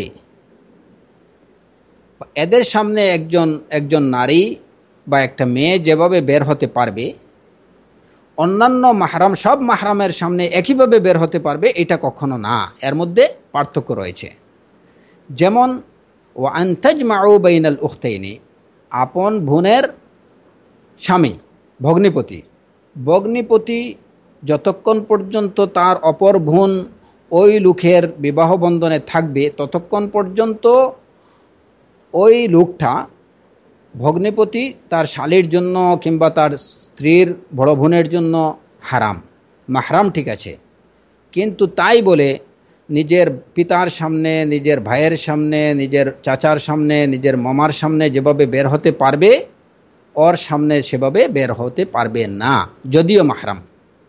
এদের সামনে একজন একজন নারী বা একটা মেয়ে যেভাবে বের হতে পারবে, অন্যান্য মাহরাম সব মাহরামের সামনে একইভাবে বের হতে পারবে, এটা কখনো না। এর মধ্যে পার্থক্য রয়েছে। যেমন ওয়া আন তাজমাউ বাইনাল উখতাইনি, আপন বোনের স্বামী ভগ্নিপতি, ভগ্নিপতি যতক্ষণ পর্যন্ত তার অপর বোন ওই লোকের বিবাহ বন্ধনে থাকবে, ততক্ষণ পর্যন্ত ওই লোকটা ভগ্নিপতি তার শালীর জন্য কিংবা তার স্ত্রীর বড় বোনের জন্য হারাম মাহরাম, ঠিক আছে। কিন্তু তাই বলে নিজের পিতার সামনে, নিজের ভাইয়ের সামনে, নিজের চাচার সামনে, নিজের মামার সামনে যেভাবে বের হতে পারবে, ওর সামনে সেভাবে বের হতে পারবে না, যদিও মাহরাম।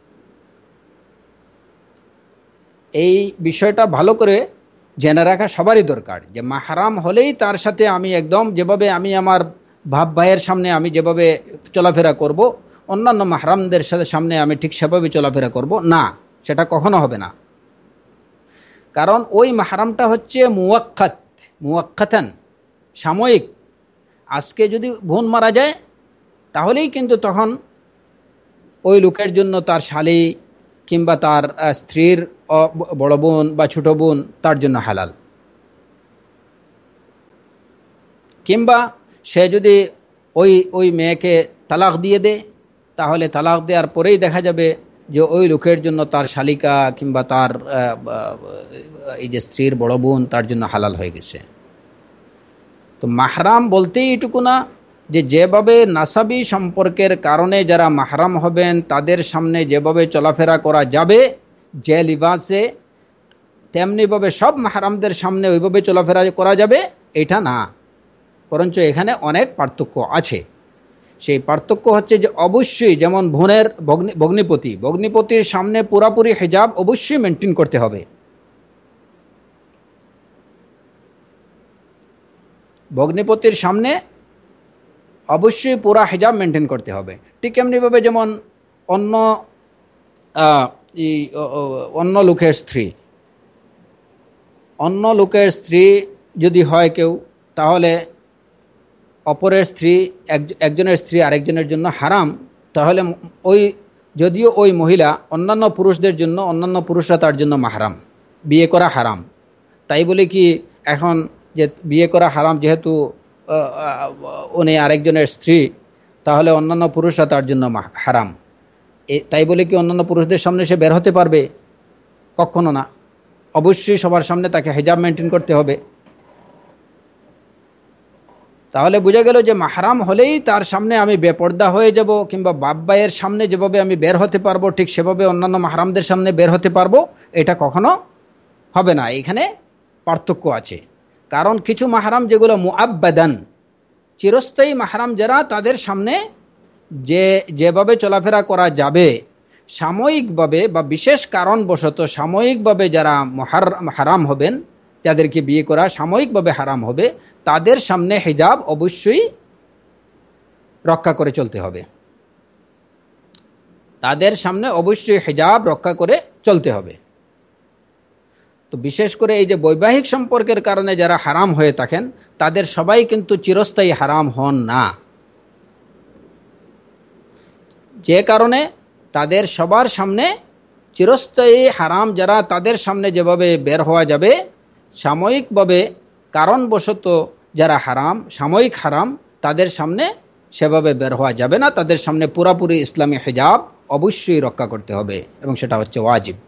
এই বিষয়টা ভালো করে জেনে রাখা সবারই দরকার, যে মাহরাম হলেই তার সাথে আমি একদম যেভাবে আমি আমার ভাব ভাইয়ের সামনে আমি যেভাবে চলাফেরা করব, অন্যান্য মাহরামদের সাথে সামনে আমি ঠিক সেভাবে চলাফেরা করব না, সেটা কখনো হবে না। কারণ ওই মাহরামটা হচ্ছে মুওয়াক্কাত, মুওয়াক্কাতান, সাময়িক। আজকে যদি বোন মারা যায় তাহলেই কিন্তু তখন ওই লোকের জন্য তার শালী কিংবা তার স্ত্রীর বড় বোন বা ছোট বোন তার জন্য হালাল। কিংবা সে যদি ওই ওই মেয়েকে তালাক দিয়ে দেয়, তাহলে তালাক দেওয়ার পরেই দেখা যাবে যে ওই লোকের জন্য তার শালিকা কিংবা তার এই যে স্ত্রীর বড় বোন তার জন্য হালাল হয়ে গেছে। তো মাহরাম বলতেই এটুকু না যে যেভাবে নাসাবি সম্পর্কের কারণে যারা মাহরাম হবেন তাদের সামনে যেভাবে চলাফেরা করা যাবে যে লিবাসে, তেমনিভাবে সব মাহরামদের সামনে ওইভাবে চলাফেরা করা যাবে, এটা না। বরঞ্চ এখানে অনেক পার্থক্য আছে। সেই পার্থক্য হচ্ছে যে অবশ্যই যেমন বোনের ভগ্নি ভগ্নিপতি ভগ্নিপতির সামনে পুরাপুরি হিজাব অবশ্যই মেনটেন করতে হবে। ভগ্নিপতির সামনে অবশ্যই পুরা হিজাব মেনটেন করতে হবে। ঠিক এমনিভাবে যেমন অন্য অন্য লোকের স্ত্রী অন্য লোকের স্ত্রী যদি হয় কেউ, তাহলে অপরের স্ত্রী একজনের স্ত্রী আরেকজনের জন্য হারাম। তাহলে ওই যদিও ওই মহিলা অন্যান্য পুরুষদের জন্য, অন্যান্য পুরুষরা তার জন্য মাহরাম, বিয়ে করা হারাম। তাই বলে কি এখন যে বিয়ে করা হারাম যেহেতু উনি আরেকজনের স্ত্রী, তাহলে অন্যান্য পুরুষরা তার জন্য হারাম, তাই বলে কি অন্যান্য পুরুষদের সামনে সে বের হতে পারবে? কখনো না। অবশ্যই সবার সামনে তাকে হিজাব মেনটেন করতে হবে। তাহলে বোঝা গেল যে মাহরাম হলেই তার সামনে আমি বেপর্দা হয়ে যাব, কিংবা বাপ ভাইয়ের সামনে যেভাবে আমি বের হতে পারবো ঠিক সেভাবে অন্যান্য মাহরামদের সামনে বের হতে পারবো, এটা কখনো হবে না। এখানে পার্থক্য আছে। কারণ কিছু মাহরাম যেগুলো মুআব্বাদান, চিরস্থায়ী মাহরাম যারা, তাদের সামনে যে যেভাবে চলাফেরা করা যাবে, সাময়িকভাবে বা বিশেষ কারণবশত সাময়িকভাবে যারা হারাম হবেন, যাদেরকে বিয়ে করা সাময়িকভাবে হারাম হবে, তাদের সামনে হিজাব অবশ্যই রক্ষা করে চলতে হবে। তাদের সামনে অবশ্যই হিজাব রক্ষা করে চলতে হবে। তো বিশেষ করে এই যে বৈবাহিক সম্পর্কের কারণে যারা হারাম হয়ে থাকেন, তাদের সবাই কিন্তু চিরস্থায়ী হারাম হন না। যে কারণে তাদের সবার সামনে চিরস্থায়ী হারাম যারা তাদের সামনে যেভাবে বের হওয়া যাবে, সাময়িকভাবে কারণবশত যারা হারাম, সাময়িক হারাম, তাদের সামনে সেভাবে বের হওয়া যাবে না। তাদের সামনে পুরাপুরি ইসলামী হিজাব অবশ্যই রক্ষা করতে হবে এবং সেটা হচ্ছে ওয়াজিব।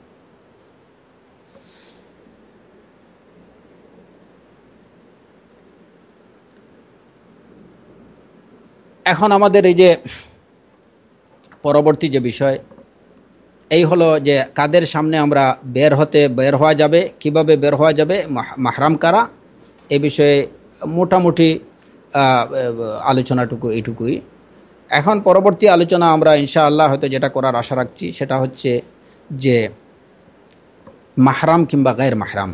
এখন আমাদের এই যে পরবর্তী যে বিষয়, এই হলো যে কাদের সামনে আমরা বের হতে বের হওয়া যাবে, কিভাবে বের হওয়া যাবে, মাহরাম কারা, এই বিষয়ে মোটামুটি আলোচনাটুকু এইটুকুই। এখন পরবর্তী আলোচনা আমরা ইনশাআল্লাহ হয়তো যেটা করার আশা রাখছি সেটা হচ্ছে যে মাহরাম কিংবা গায়ের মাহরাম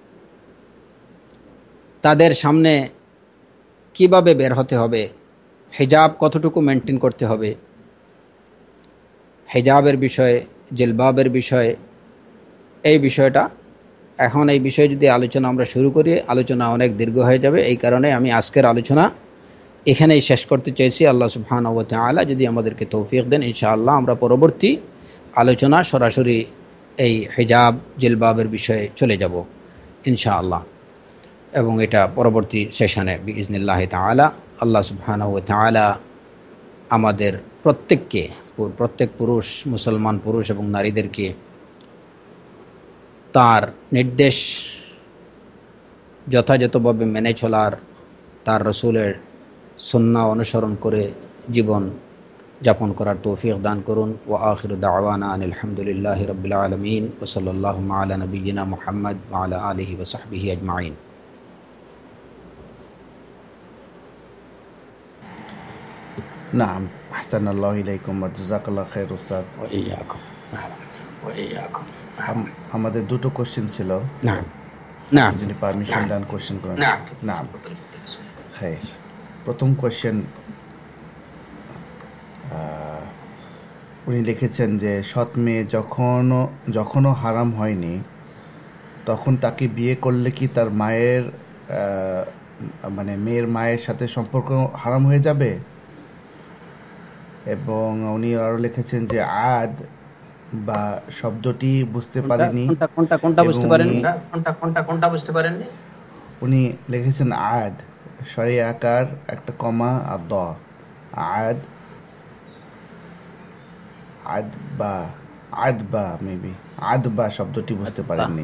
তাদের সামনে কিভাবে বের হতে হবে, হিজাব কতটুকু মেনটেন করতে হবে, হিজাবের বিষয়ে, জিলবাবের বিষয়ে, এই বিষয়টা এখন এই বিষয়ে যদি আলোচনা আমরা শুরু করি আলোচনা অনেক দীর্ঘ হয়ে যাবে। এই কারণে আমি আজকের আলোচনা এখানেই শেষ করতে চাইছি। আল্লাহ সুবহানাহু ওয়া তাআলা যদি আমাদেরকে তৌফিক দেন, ইনশাআল্লাহ আমরা পরবর্তী আলোচনা সরাসরি এই হিজাব জিলবাবের বিষয়ে চলে যাব ইনশাআল্লাহ, এবং এটা পরবর্তী সেশনে বিইজনিল্লাহি তাআলা। আল্লাহ সুবহানাহু ওয়া তাআলা আমাদের প্রত্যেককে, প্রত্যেক পুরুষ, মুসলমান পুরুষ এবং নারীদেরকে তার নির্দেশ যথাযথভাবে মেনে চলার, তার রসুলের সুন্নাহ অনুসরণ করে জীবন যাপন করার তৌফিক দান করুন। ওয়া আখিরু দাওয়ানা আনিল হামদুলিল্লাহি রাব্বিল আলামিন ওয়া সাল্লাল্লাহু আলা নাবিয়্যিনা মুহাম্মদ ওয়া আলা আলিহি ওয়া সাহবিহি আজমাইন। নাম আহসানাল্লাহু ইলাইকুম ওয়া জাযাকাল্লাহু খাইর উস্তাদ। ওয়া ইয়াকুম ওয়া ইয়াকুম। আমাদের দুটো কোশ্চেন ছিল। নাম নাম যদি পারমিশন দেন কোশ্চেন করেন। নাম নাম খাইর। প্রথম কোশ্চেন, উনি লিখেছেন যে সৎ মেয়ে যখনও যখনও হারাম হয়নি তখন তাকে বিয়ে করলে কি তার মায়ের মানে মেয়ের মায়ের সাথে সম্পর্ক হারাম হয়ে যাবে? এবং উনি আরও লিখেছেন যে আদ বা শব্দটি বুঝতে পারেনি। কোনটা কোনটা বুঝতে পারেন? কোনটা কোনটা কোনটা বুঝতে পারেননি? উনি লিখেছেন আদ সরি আকার একটা কমা আর দ, আদ আদ বা আদ বা মেবি আদ বা শব্দটি বুঝতে পারেননি।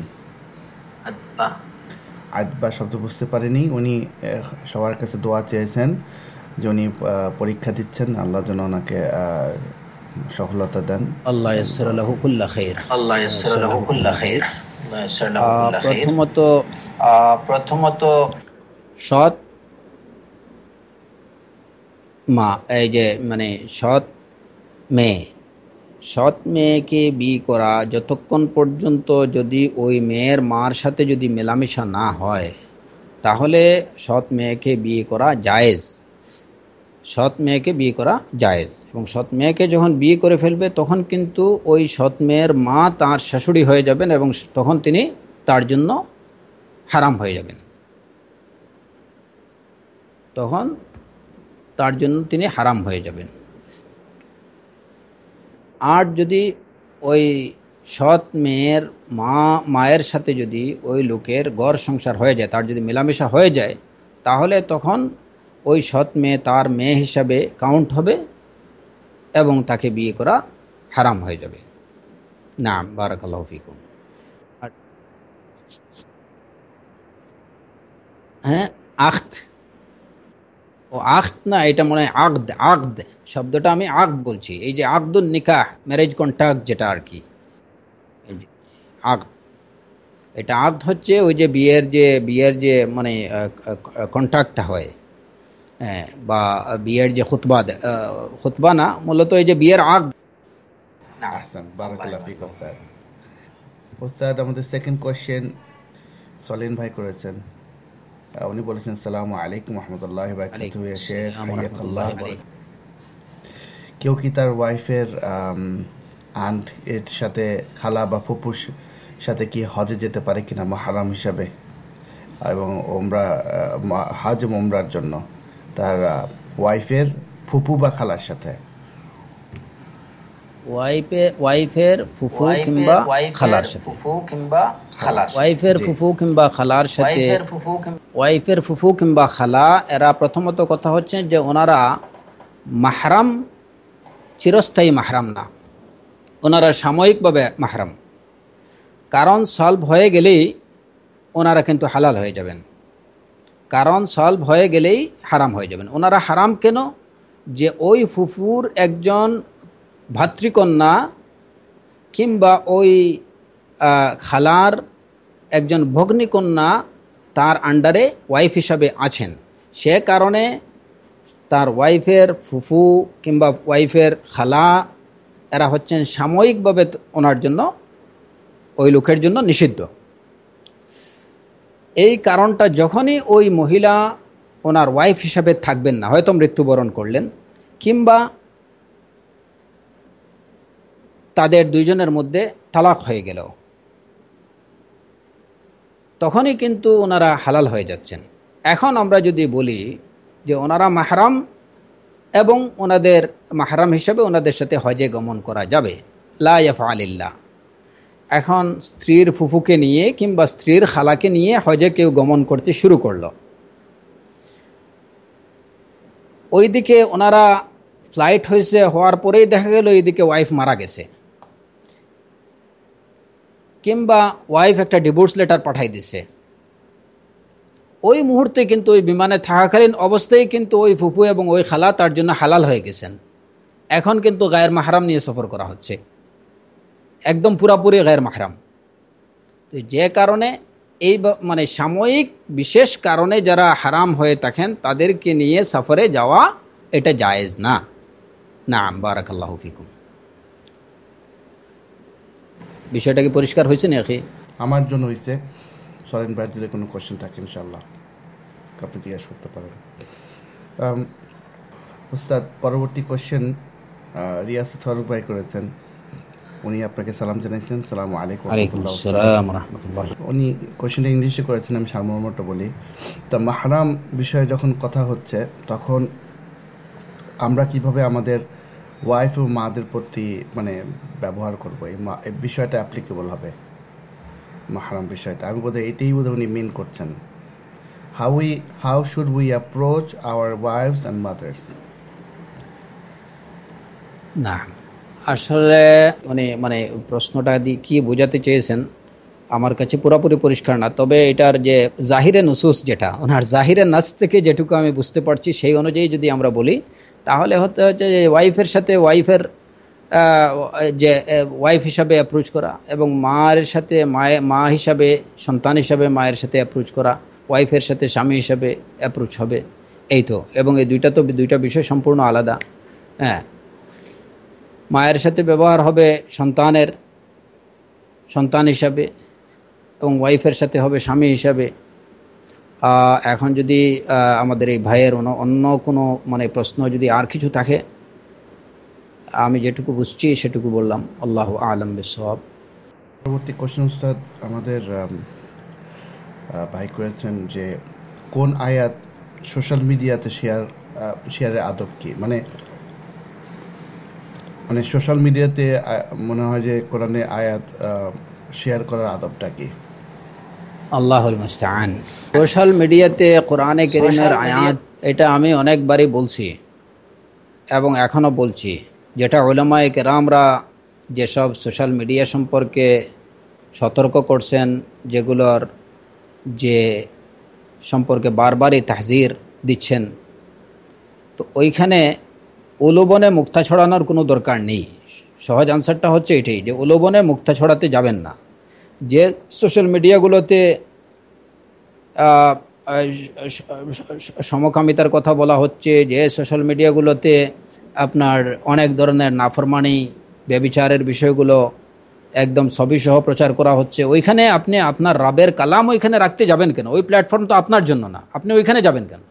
আদ বা শব্দ বুঝতে পারেনি। উনি সবার কাছে দোয়া চেয়েছেন যে উনি পরীক্ষা দিচ্ছেন, আল্লাহ যেন ওনাকে সফলতা দেন। আল্লাহ ইয়াসসির লাহু কুল্লা খাইর। আল্লাহ ইয়াসসির লাহু কুল্লা খাইর। প্রথমত প্রথমত সৎ মা, এই যে মানে সৎ মেয়ে, সৎ মেয়েকে বিয়ে করা যতক্ষণ পর্যন্ত যদি ওই মেয়ের মার সাথে যদি মেলামেশা না হয় তাহলে সৎ মেয়েকে বিয়ে করা জায়েজ। সৎ মেয়েকে বিয়ে করা জায়েজ এবং সৎ মেয়েকে যখন বিয়ে করে ফেলবে তখন কিন্তু ওই সৎ মেয়ের মা তার শাশুড়ি হয়ে যাবেন এবং তখন তিনি তার জন্য হারাম হয়ে যাবেন। তখন তার জন্য তিনি হারাম হয়ে যাবেন। আর যদি ওই সৎ মেয়ের মা মায়ের সাথে যদি ওই লোকের ঘর সংসার হয়ে যায়, তার যদি মেলামেশা হয়ে যায়, তাহলে তখন ওই সৎ মেয়ে তার মেয়ে হিসাবে কাউন্ট হবে এবং তাকে বিয়ে করা হারাম হয়ে যাবে। নাম বারাকাল্লাহু ফিকুম। হ্যাঁ, আখত ও আখত না, এটা মনে হয় আকদ। আকদ শব্দটা আমি আকদ বলছি, এই যে আকদুন নিকাহ, ম্যারেজ কন্ট্রাক্ট যেটা আর কি, এই যে আকদ, এটা আকদ হচ্ছে ওই যে বিয়ের যে বিয়ের যে মানে কন্ট্রাক্টটা হয়, হ্যাঁ, বা বিয়ের যে খুতবা, খুতবা না মূলত এই যে বিয়ের আকদ। আহসান, বারাকাল্লাহু ফিক ওস্তাদ। ওস্তাদ আমাদের সেকেন্ড কোশ্চেন সলিন ভাই করেছেন। উনি বলেছেন সালামু আলাইকুম রহমতুল্লাহি ওয়া বারাকাতুহু ইয়া শেখ, হাইয়াকাল্লাহ। কেউ কি তার ওয়াইফের আন্ট এর সাথে, খালা বা ফুপুর সাথে কি হজে যেতে পারে কিনা মুহররম হিসাবে, এবং ওমরা হজ ওমরার জন্য তার ওয়াইফের ফুপু বা খালার সাথে? ওয়াইফে ওয়াইফের ফুফু কিংবা খালার সাথে ওয়াইফের ফুফু কিংবা খালার সাথে ওয়াইফের ফুফু কিংবা খালা এরা প্রথমত কথা হচ্ছে যে ওনারা মাহরাম, চিরস্থায়ী মাহরাম না, ওনারা সাময়িকভাবে মাহরাম। কারণ সলভ হয়ে গেলেই ওনারা কিন্তু হালাল হয়ে যাবেন, কারণ সলভ হয়ে গেলেই হারাম হয়ে যাবেন। ওনারা হারাম কেন? যে ওই ফুফুর একজন ভাতৃকন্যা কিংবা ওই খালার একজন ভগ্নীকন্যা তার আন্ডারে ওয়াইফ হিসাবে আছেন, সে কারণে তার ওয়াইফের ফুফু কিংবা ওয়াইফের খালা এরা হচ্ছেন সাময়িকভাবে ওনার জন্য, ওই লোকের জন্য নিষিদ্ধ। এই কারণটা যখনই ওই মহিলা ওনার ওয়াইফ হিসাবে থাকবেন না, হয়তো মৃত্যুবরণ করলেন কিংবা তাদের দুইজনের মধ্যে তালাক হয়ে গেল, তখনই কিন্তু ওনারা হালাল হয়ে যাচ্ছেন। এখন আমরা যদি বলি যে ওনারা মাহরাম এবং ওনাদের মাহরাম হিসাবে ওনাদের সাথে হজে গমন করা যাবে, লা ইয়াফআলিল্লাহ। এখন স্ত্রীর ফুফুকে নিয়ে কিংবা স্ত্রীর খালাকে নিয়ে হজে কেউ গমন করতে শুরু করলো, ওইদিকে ওনারা ফ্লাইট হয়েছে, হওয়ার পরেই দেখা গেল এইদিকে ওয়াইফ মারা গেছে, কিংবা ওয়াইফ একটা ডিভোর্স লেটার পাঠাই দিছে, ওই মুহূর্তে কিন্তু ওই বিমানে থাকাকালীন অবস্থায় কিন্তু ওই ফুফু এবং ওই খালা তার জন্য হালাল হয়ে গেছেন। এখন কিন্তু গায়ের মাহরাম নিয়ে সফর করা হচ্ছে, একদম পুরাপুরি গায়ের মাহরাম। তো যে কারণে এই মানে সাময়িক বিশেষ কারণে যারা হারাম হয়ে থাকেন তাদেরকে নিয়ে সফরে যাওয়া এটা জায়েজ না। নাম বারাকাল্লাহু ফিকুম। বিষয়টা কি পরিষ্কার হয়েছে নাকি? আমার জন্য হয়েছে। সরেন ভাই যদি কোনো কোশ্চেন থাকে ইনশাআল্লাহ আপনি জিজ্ঞাসা করতে পারেন। উস্তাদ, পরবর্তী কোশ্চেন রিয়াসত ফারুক ভাই করেছেন। উনি আপনাকে সালাম জানাইছেন। সালামু আলাইকুম। ওয়ালাইকুম আসসালাম ওয়া রাহমাতুল্লাহ। উনি কোশ্চেনটা ইংলিশে করেছেন, আমি সারমর্মটা বলি। তা মাহরাম বিষয়ে যখন কথা হচ্ছে তখন আমরা কিভাবে আমাদের ওয়াইফ ও মাদের প্রতি মানে ব্যবহার করবো, এই এই বিষয়টা অ্যাপ্লিকেবল হবে মাহরাম বিষয়টা। আমি বোধহয় এটাই বোধহয় উনি মিন করছেন। How we how should we approach our wives and mothers. না, আসলে মানে মানে প্রশ্নটা দিয়ে কি বোঝাতে চেয়েছেন আমার কাছে পুরোপুরি পরিষ্কার না। তবে এটার যে জাহিরে নুসুস, যেটা ওনার জাহিরে নাস থেকে যেটুকু আমি বুঝতে পারছি সেই অনুযায়ী যদি আমরা বলি তাহলে হতে হচ্ছে যে ওয়াইফের সাথে ওয়াইফের যে ওয়াইফ হিসাবে অ্যাপ্রোচ করা এবং মায়ের সাথে মায়ে মা হিসাবে সন্তান হিসাবে মায়ের সাথে অ্যাপ্রোচ করা, ওয়াইফের সাথে স্বামী হিসাবে অ্যাপ্রোচ হবে, এই তো। এবং এই দুইটা তো দুইটা বিষয় সম্পূর্ণ আলাদা। হ্যাঁ, মায়ের সাথে ব্যবহার হবে সন্তানের সন্তান হিসাবে এবং ওয়াইফের সাথে হবে স্বামী হিসাবে। এখন যদি আমাদের এই ভাইয়ের অন্য কোনো মানে প্রশ্ন যদি আর কিছু থাকে, আমি যেটুকু বুঝছি সেটুকু বললাম। আল্লাহু আ'লাম বিসওয়াব। পরবর্তী কোশ্চেন উস্তাদ আমাদের ভাই করেছেন যে কোন আয়াত সোশ্যাল মিডিয়াতে শেয়ার শেয়ারের আদব কি? মানে মানে সোশ্যাল মিডিয়াতে মনে হয় যে কোরআনে আয়াত শেয়ার করার আদবটা কি? আল্লাহুল মুস্তাআন। সোশ্যাল মিডিয়াতে কোরআনে কারীমের আয়াত, এটা আমি অনেকবারই বলছি এবং এখনও বলছি, যেটা উলামায়ে কেরামরা যেসব সোশ্যাল মিডিয়া সম্পর্কে সতর্ক করছেন, যেগুলোর যে সম্পর্কে বারবারই তাহজির দিচ্ছেন, তো ওইখানে উলুবনে মুক্তা ছড়ানোর কোনো দরকার নেই। সহজ আনসারটা হচ্ছে এটাই, যে উলুবনে মুক্তা ছড়াতে যাবেন না। যে সোশ্যাল মিডিয়াগুলোতে সমকামিতার কথা বলা হচ্ছে, যে সোশ্যাল মিডিয়াগুলোতে আপনার অনেক ধরনের নাফরমানি ব্যভিচারের বিষয়গুলো একদম সবিসহ প্রচার করা হচ্ছে, ওইখানে আপনি আপনার রাবের কালাম ওইখানে রাখতে যাবেন কেন? ওই প্ল্যাটফর্ম তো আপনার জন্য না, আপনি ওইখানে যাবেন কেন?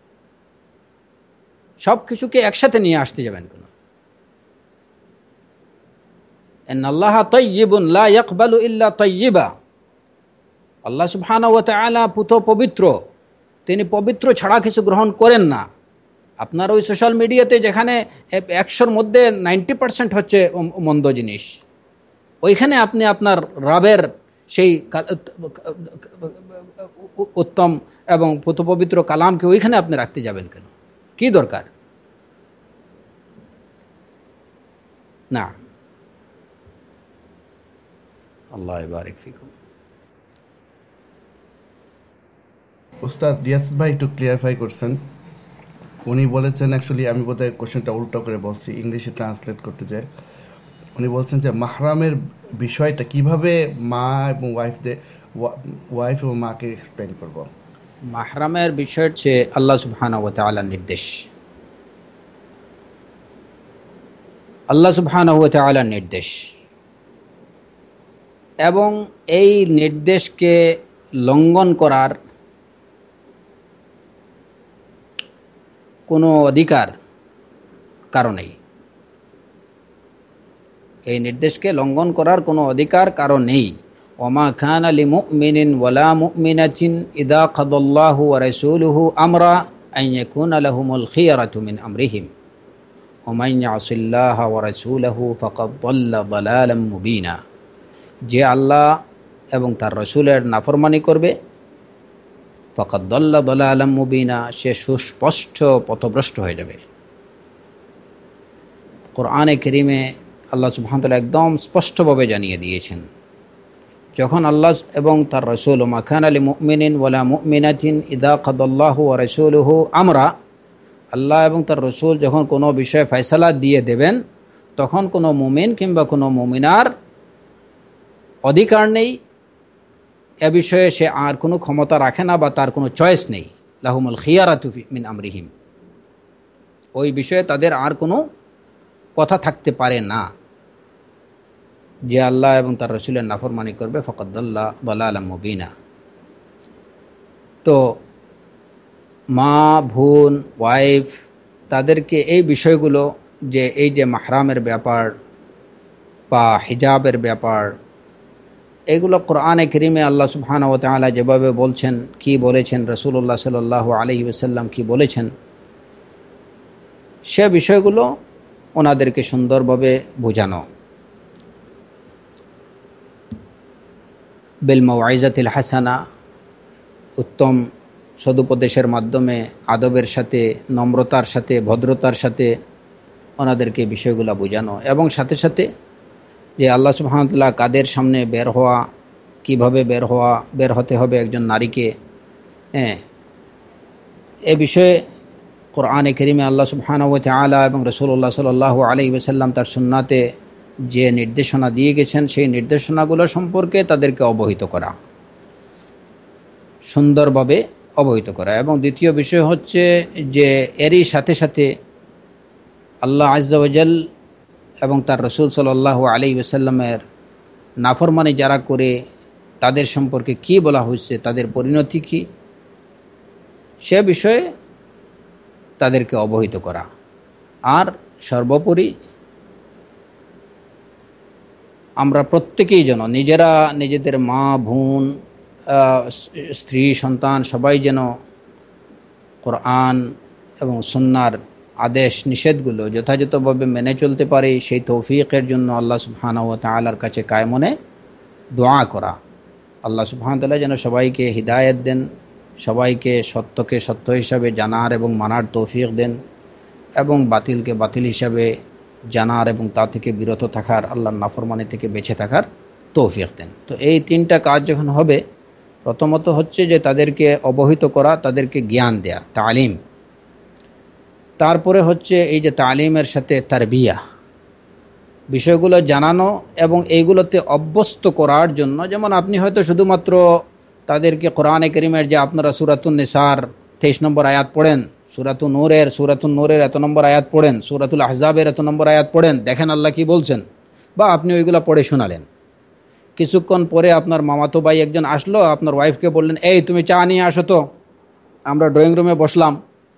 সব কিছুকে একসাথে নিয়ে আসতে যাবেন কেন? ইন্নাল্লাহা তাইয়্যিবুন লা ইয়াকবালু ইল্লা তাইয়্যিবা। আল্লাহ সুবহানাহু ওয়া তাআলা পুত পবিত্র, তিনি পবিত্র ছাড়া কিছু গ্রহণ করেন না। আপনার ওই সোশ্যাল মিডিয়াতে যেখানে একশোর মধ্যে নাইনটি পার্সেন্ট হচ্ছে মন্দ জিনিস, ওইখানে আপনি আপনার রবের সেই উত্তম এবং পবিত্র কালামকে ওইখানে আপনি রাখতে যাবেন কেন? কি দরকার? না। আল্লাহ বারিক ফিকুম। উস্তাদ রিয়াজ ভাই একটু ক্লিয়ারিফাই করছেন, উনি বলেছেন, অ্যাকচুয়ালি আমি বোধহয় কোশ্চেনটা উল্টো করে বলছি, ইংলিশে ট্রান্সলেট করতে চাই। উনি বলছেন যে মাহরামের বিষয়টা কিভাবে মা এবং ওয়াইফদের ওয়াইফ এবং মাকে এক্সপ্লেন করব। মাহরামের বিষয় হচ্ছে আল্লাহ সুবহানাহু ওয়া তাআলার নির্দেশ। আল্লাহ সুবহানাহু ওয়া তাআলার নির্দেশ এবং এই নির্দেশকে লঙ্ঘন করার কোনো অধিকার কারো নেই। এই নির্দেশকে লঙ্ঘন করার কোনো অধিকার কারো নেই। ওমা কানা লিমুমিনিন ওয়ালা মুমিনাতিন ইযা কাদাল্লাহু ওয়া রাসূলুহু আমরা আন ইয়াকুনা লাহুমুল খিয়ারাতু মিন আমরিহিম ওয়া মান ইয়াসিল্লাহা ওয়া রাসূলুহু ফাকাদ দাল্লা দালালাম মুবিনা। যে আল্লাহ এবং তার রাসূলের নাফরমানি করবে, ফাকাদ দাল্লা দালালাম মুবিনা, সে সুস্পষ্ট পথভ্রষ্ট হয়ে যাবে। কোরআনে কারীমে আল্লাহ সুবহানাহু ওয়া তাআলা একদম স্পষ্টভাবে জানিয়ে দিয়েছেন, যখন আল্লাহ এবং তার রাসূল মা কানা লিল মুমিনিন ওয়ালা মুমিনাতিন ইযা কাদাল্লাহু ওয়া রাসূলুহু আমরা, আল্লাহ এবং তার রাসূল যখন কোনো বিষয়ে ফয়সালা দিয়ে দেবেন, তখন কোনো মুমিন কিংবা কোনো মুমিনার অধিকার নেই এ বিষয়ে, সে আর কোনো ক্ষমতা রাখে না বা তার কোনো চয়েস নেই। লাহুমুল খিয়ারাতু মিন আমরিহিম, ওই বিষয়ে তাদের আর কোনো কথা থাকতে পারে না। যে আল্লাহ এবং তার রাসূলের নাফরমানি করবে ফাকাদ দাল্লা দালালাম মুবিনা। তো মা, বোন, ওয়াইফ, তাদেরকে এই বিষয়গুলো, যে এই যে মাহরামের ব্যাপার বা হিজাবের ব্যাপার, এগুলো কোরআনে কারীমে আল্লাহ সুবহানাহু ওয়া তাআলা যেভাবে বলছেন, কি বলেছেন, রাসূলুল্লাহ সাল্লাল্লাহু আলাইহি ওয়াসাল্লাম কি বলেছেন, সে বিষয়গুলো ওনাদেরকে সুন্দরভাবে বোঝানো। বিল মাউইজাতিল হাসানা, উত্তম সদুপদেশের মাধ্যমে, আদবের সাথে, নম্রতার সাথে, ভদ্রতার সাথে ওনাদেরকে বিষয়গুলো বোঝানো। এবং সাথে সাথে যে আল্লাহ সুবহানাহু ওয়া তাআলা কাদের সামনে বের হওয়া, কিভাবে বের হওয়া বের হতে হবে একজন নারীকে, হ্যাঁ, এ বিষয়ে কোরআনে কারীমে আল্লাহ সুবহানাহু ওয়া তাআলা এবং রাসূলুল্লাহ সাল্লাল্লাহু আলাইহি ওয়াসাল্লাম তার সুন্নাতে যে নির্দেশনা দিয়ে গেছেন, সেই নির্দেশনাগুলো সম্পর্কে তাদেরকে অবহিত করা, সুন্দরভাবে অবহিত করা। এবং দ্বিতীয় বিষয় হচ্ছে যে এরই সাথে সাথে আল্লাহ আযজা ওয়া জাল এবং তার রাসূল সাল্লাল্লাহু আলাইহি ওয়াসাল্লামের নাফরমানি যারা করে, তাদের সম্পর্কে কি বলা হয়েছে, তাদের পরিণতি কি, সে বিষয়ে তাদেরকে অবহিত করা। আর সর্বোপরি আমরা প্রত্যেকেই যেন নিজেরা নিজেদের মা, বোন, স্ত্রী, সন্তান সবাই যেন কোরআন এবং সুন্নাহর আদেশ নিষেধগুলো যথাযথভাবে মেনে চলতে পারে, সেই তৌফিকের জন্য আল্লাহ সুবহানাহু ওয়া তাআলার কাছে কায়মনে দোয়া করা। আল্লাহ সুবহানাহু ওয়া তাআলা যেন সবাইকে হিদায়াত দেন, সবাইকে সত্যকে সত্য হিসাবে জানার এবং মানার তৌফিক দেন, এবং বাতিলকে বাতিল হিসাবে জানার এবং তা থেকে বিরত থাকার, আল্লাহর নাফরমানি থেকে বেঁচে থাকার তৌফিক দেন। তো এই তিনটা কাজ যখন হবে, প্রথমত হচ্ছে যে তাদেরকে অবহিত করা, তাদেরকে জ্ঞান দেয়া, তালিম। তারপরে হচ্ছে এই যে তালিমের সাথে তারবিয়া, বিষয়গুলো জানানো এবং এইগুলোতে অভ্যস্ত করার জন্য। যেমন আপনি হয়তো শুধুমাত্র তাদেরকে কোরআনে কারীমের যে আপনারা সূরাতুন নিসার তেইশ নম্বর আয়াত পড়েন, সূরাতুন নূরের সূরাতুন নূরের এত নম্বর আয়াত পড়েন, সূরাতুল আহজাবের এত নম্বর আয়াত পড়েন, দেখেন আল্লাহ কি বলছেন, বা আপনি ওইগুলো পড়ে শোনালেন। কিছুক্ষণ পরে আপনার মামাতো ভাই একজন আসলো, আপনার ওয়াইফকে বললেন, এই তুমি চা নিয়ে আসো তো, আমরা ড্রয়িং রুমে বসলাম।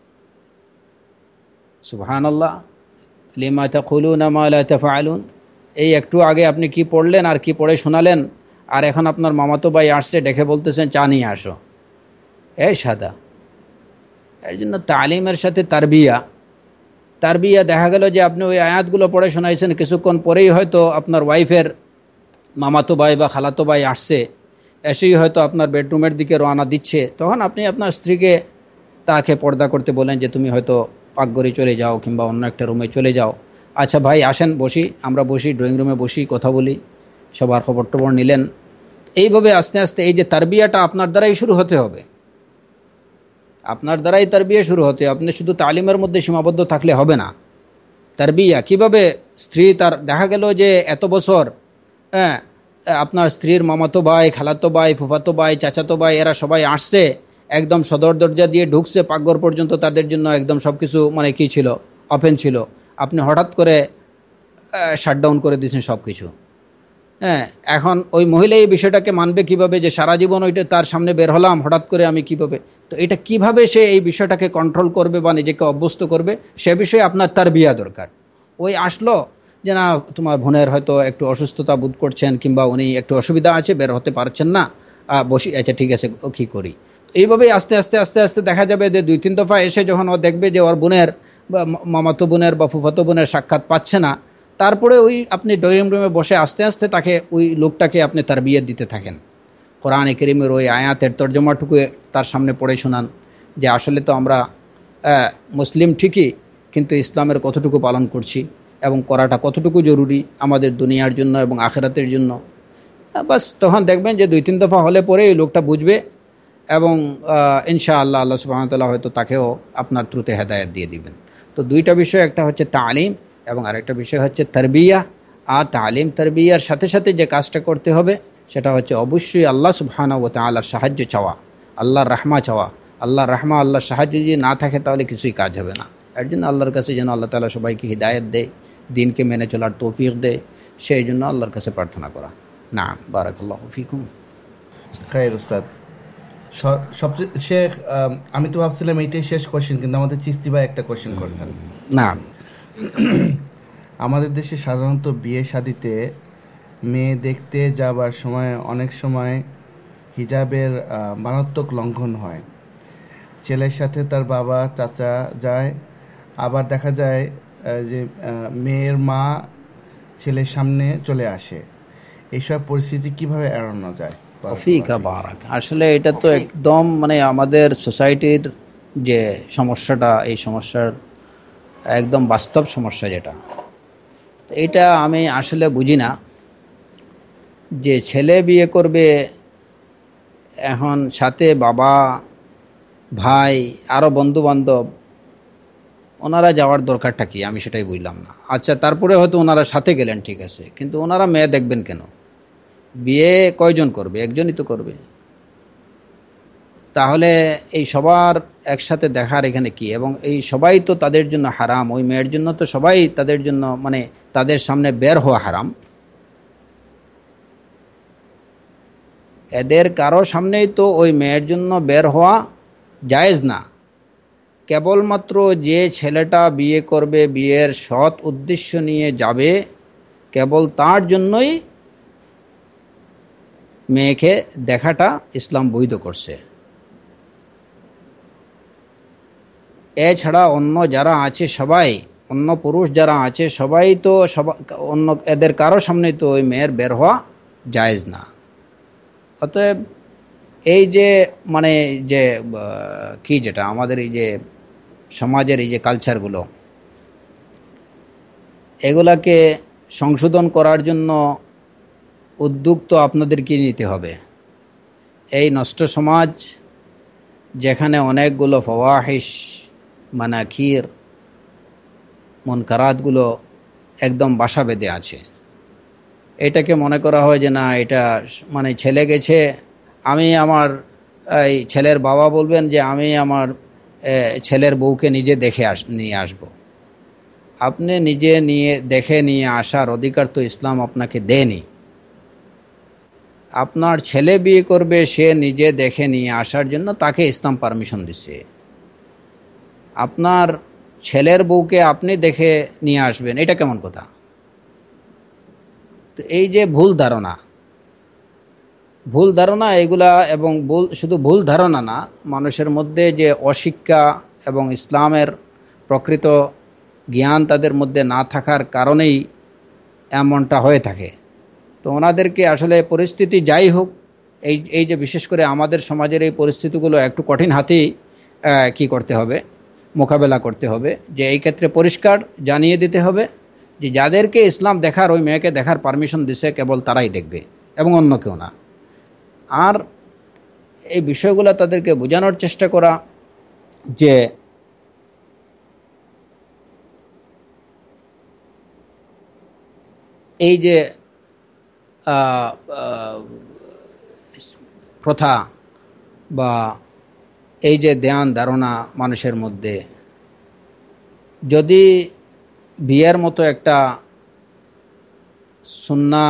সুবহানাল্লাহ, লিমা তাকুলুনা মা লা তাফআলুন, এই একটু আগে আপনি কি পড়লেন আর কি পড়ে শোনালেন, আর এখন আপনার মামাতো ভাই আসছে, ডেকে বলতেছেন চা নিয়ে আসো। এই সাদা। এর জন্য তালিমের সাথে তারবিয়া তারবিয়া দেখা গেল যে আপনি ওই আয়াতগুলো পড়ে শোনাইছেন, কিছুক্ষণ পরেই হয়তো আপনার ওয়াইফের মামাতো ভাই বা খালাতো ভাই আসছে, এসেই হয়তো আপনার বেডরুমের দিকে রওনা দিচ্ছে, তখন আপনি আপনার স্ত্রীকে তাকে পর্দা করতে বলেন যে তুমি হয়তো পাকঘরে চলে যাও কিংবা অন্য একটা রুমে চলে যাও। আচ্ছা ভাই আসেন বসি, আমরা বসি, ড্রয়িং রুমে বসি, কথা বলি, সবার খবর টবর নিলেন। এইভাবে আস্তে আস্তে এই যে তারবিয়াটা আপনার দ্বারাই শুরু হতে হবে, আপনার দ্বারাই তারবিয়া শুরু হতে। আপনি শুধু তালিমের মধ্যে সীমাবদ্ধ থাকলে হবে না। তারবিয়া কিভাবে স্ত্রী, তার দেখা গেল যে এত বছর হ্যাঁ আপনার স্ত্রীর মামাতো ভাই, খালাতো ভাই, ফুফাতো ভাই, চাচাতো ভাই এরা সবাই আসছে, একদম সদর দরজা দিয়ে ঢুকছে পাকঘর পর্যন্ত, তাদের জন্য একদম সব কিছু মানে কি ছিল, ওপেন ছিল। আপনি হঠাৎ করে শাটডাউন করে দিয়েছেন সব কিছু। হ্যাঁ, এখন ওই মহিলা এই বিষয়টাকে মানবে কিভাবে যে সারা জীবন ওইটা তার সামনে বের হলাম, হঠাৎ করে আমি কিভাবে, তো এটা কিভাবে সে এই বিষয়টাকে কন্ট্রোল করবে বা নিজেকে অভ্যস্ত করবে, সে বিষয়ে আপনার তারবিয়া দরকার। ওই আসলো যে না তোমার বোনের হয়তো একটু অসুস্থতা বোধ করছেন কিংবা উনি একটু অসুবিধা আছে, বের হতে পারছেন না, বসি, আচ্ছা ঠিক আছে ও কী করি। এইভাবেই আস্তে আস্তে আস্তে আস্তে দেখা যাবে যে দুই তিন দফা এসে যখন ও দেখবে যে ওর বোনের বা মামাতো বোনের বা ফুফাতো বোনের সাক্ষাৎ পাচ্ছে না, তারপরে ওই আপনি ড্রয়িং রুমে বসে আস্তে আস্তে তাকে ওই লোকটাকে আপনি তারবিয়ত দিতে থাকেন। কোরআনে কারীমের ওই আয়াতের তর্জমাটুকু তার সামনে পড়ে শোনান যে আসলে তো আমরা মুসলিম ঠিকই, কিন্তু ইসলামের কতটুকু পালন করছি এবং করাটা কতটুকু জরুরি আমাদের দুনিয়ার জন্য এবং আখিরাতের জন্য। বাস তখন দেখবেন যে দুই তিন দফা হলে পরে এই লোকটা বুঝবে এবং ইনশাআল্লাহ আল্লাহ সুবহানাহু ওয়া তাআলা হয়তো তাকেও আপনার থ্রুতে হেদায়েত দিয়ে দিবেন। তো দুইটা বিষয়, একটা হচ্ছে তালিম এবং আরেকটা বিষয় হচ্ছে তারবিয়া। আর তালিম তারবিয়ার সাথে সাথে যে কাজটা করতে হবে সেটা হচ্ছে অবশ্যই আল্লাহ সুবহানাহু ওয়া তাআলার সাহায্য চাওয়া, আল্লাহর রাহমা চাওয়া। আল্লাহর রাহমা, আল্লাহর সাহায্য যদি না থাকে তাহলে কিছুই কাজ হবে না। এর জন্য আল্লাহর কাছে যেন আল্লাহ তাআলা সবাইকে হিদায়াত দেয়, দিনকে মেনে চলার তৌফিক দেয়, সেই জন্য আল্লাহর কাছে প্রার্থনা করা। না, বারাকাল্লাহু ফিকুম। খায়ের উস্তাদ। সবচেয়ে শেখ, আমি তো ভাবছিলাম এইটাই শেষ কোশ্চেন, কিন্তু আমাদের চিস্তি ভাই একটা কোশ্চেন করছেন। না, আমাদের দেশে সাধারণত বিয়ে শাদিতে মেয়ে দেখতে যাবার সময় অনেক সময় হিজাবের মারাত্মক লঙ্ঘন হয়। ছেলের সাথে তার বাবা চাচা যায়, আবার দেখা যায় যে মেয়ের মা ছেলের সামনে চলে আসে। এইসব পরিস্থিতি কিভাবে এড়ানো যায়? আসলে এটা তো একদম মানে আমাদের সোসাইটির যে সমস্যাটা, এই সমস্যার একদম বাস্তব সমস্যা যেটা, এটা আমি আসলে বুঝি না যে ছেলে বিয়ে করবে, এখন সাথে বাবা, ভাই, আরও বন্ধুবান্ধব, ওনারা যাওয়ার দরকারটা কি, আমি সেটাই বুঝলাম না। আচ্ছা তারপরে হয়তো ওনারা সাথে গেলেন, ঠিক আছে, কিন্তু ওনারা মেয়ে দেখবেন কেন? বিয়ে কয়জন করবে? একজনই তো করবে। তাহলে এই সবার একসাথে দেখার এখানে কি? এবং এই সবাই তো তাদের জন্য হারাম, ওই মেয়ের জন্য তো সবাই তাদের জন্য মানে তাদের সামনে বের হওয়া হারাম। এদের কারো সামনেই তো ওই মেয়ের জন্য বের হওয়া জায়েজ না। কেবলমাত্র যে ছেলেটা বিয়ে করবে, বিয়ের সৎ উদ্দেশ্য নিয়ে যাবে, কেবল তার জন্যই মেয়েকে দেখাটা ইসলাম বৈধ করছে। এছাড়া অন্য যারা আছে সবাই, অন্য পুরুষ যারা আছে সবাই তো সবাই অন্য, এদের কারো সামনে তো ওই মেয়ের বের হওয়া জায়েজ না। অতএব এই যে মানে যে কি যেটা আমাদের এই যে সমাজের এই যে কালচারগুলো, এগুলাকে সংশোধন করার জন্য উদ্যোগ তো আপনাদেরকে নিতে হবে। এই নষ্ট সমাজ যেখানে অনেকগুলো ফাওয়াহিশ, মানাকির, মুনকারাতগুলো একদম বাসা বেঁধে আছে, এটাকে মনে করা হয় যে না এটা মানে ছেলে গেছে, আমি আমার এই ছেলের বাবা বলবেন যে আমি আমার ছেলের বউকে নিজে দেখে আস নিয়ে আসব। আপনি নিজে নিয়ে দেখে নিয়ে আসার অধিকার তো ইসলাম আপনাকে দেয়নি। আপনার ছেলে বিয়ে করবে, সে নিজে দেখে নিয়ে আসার জন্য তাকে ইসলাম পারমিশন দিচ্ছে। আপনার ছেলের বউকে আপনি দেখে নিয়ে আসবেন, এটা কেমন কথা? তো এই যে ভুল ধারণা, ভুল ধারণা এগুলা, এবং ভুল শুধু ভুল ধারণা না, মানুষের মধ্যে যে অশিক্ষা এবং ইসলামের প্রকৃত জ্ঞান তাদের মধ্যে না থাকার কারণেই এমনটা হয়ে থাকে। তো ওনাদেরকে আসলে পরিস্থিতি যাই হোক, এই এই যে বিশেষ করে আমাদের সমাজের এই পরিস্থিতিগুলো একটু কঠিন হাতেই কি করতে হবে, মোকাবেলা করতে হবে। যে এই ক্ষেত্রে পরিষ্কার জানিয়ে দিতে হবে যে যাদেরকে ইসলাম দেখার, ওই মেয়েকে দেখার পারমিশন দিছে কেবল তারাই দেখবে এবং অন্য কেউ না। আর এই বিষয়গুলো তাদেরকে বোঝানোর চেষ্টা করা যে এই যে প্রথা বা এই যে ধ্যান ধারণা মানুষের মধ্যে, যদি বিয়ের মতো একটা সুন্নাহ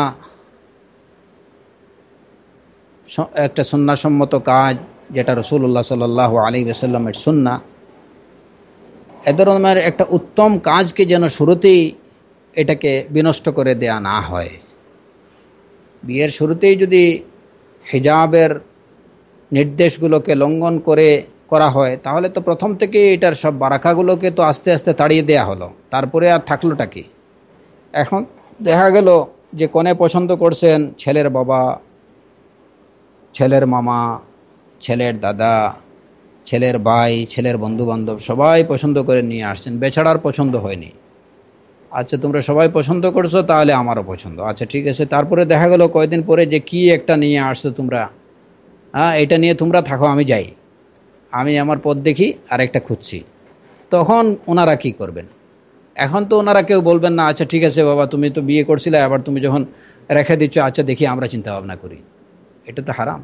একটা সুন্নাহসম্মত কাজ, যেটা রাসূলুল্লাহ সাল্লাল্লাহু আলাইহি ওয়াসাল্লামের সুন্নাহ, এ ধরনের একটা উত্তম কাজকে যেন শুরুতেই এটাকে বিনষ্ট করে দেয়া না হয়। বিয়ের শুরুতেই যদি হিজাবের নির্দেশগুলোকে লঙ্ঘন করে করা হয়, তাহলে তো প্রথম থেকে এটার সব বারাকাগুলোকে তো আস্তে আস্তে তাড়িয়ে দেয়া হলো, তারপরে আর থাকলোটা কি? এখন দেখা গেল যে কনে পছন্দ করছেন ছেলের বাবা, ছেলের মামা, ছেলের দাদা, ছেলের ভাই, ছেলের বন্ধুবান্ধব সবাই পছন্দ করে নিয়ে আসছেন, বেচারার পছন্দ হয়নি। আচ্ছা, তোমরা সবাই পছন্দ করছো, তাহলে আমারও পছন্দ, আচ্ছা ঠিক আছে। তারপরে দেখা গেল কয়েকদিন পরে যে কি একটা নিয়ে আসছো তোমরা, হ্যাঁ এটা নিয়ে তোমরা থাকো, আমি যাই, আমি আমার পথ দেখি আর একটা খুঁজছি। তখন ওনারা কি করবেন? এখন তো ওনারা কেউ বলবেন না আচ্ছা ঠিক আছে বাবা তুমি তো বিয়ে করছিলে, আবার তুমি যখন রেখে দিচ্ছ আচ্ছা দেখি আমরা চিন্তা ভাবনা করি। এটা তো হারাম।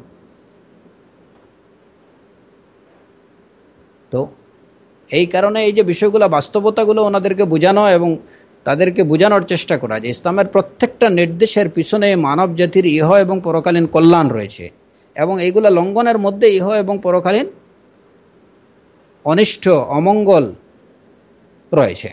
তো এই কারণে এই যে বিষয়গুলো, বাস্তবতাগুলো ওনাদেরকে বোঝানো এবং তাদেরকে বোঝানোর চেষ্টা করা যে ইসলামের প্রত্যেকটা নির্দেশের পিছনে মানব জাতির ইহ এবং পরকালীন কল্যাণ রয়েছে, এবং এইগুলো লঙ্ঘনের মধ্যে ইহ এবং পরকালীন অনিষ্ট অমঙ্গল রয়েছে।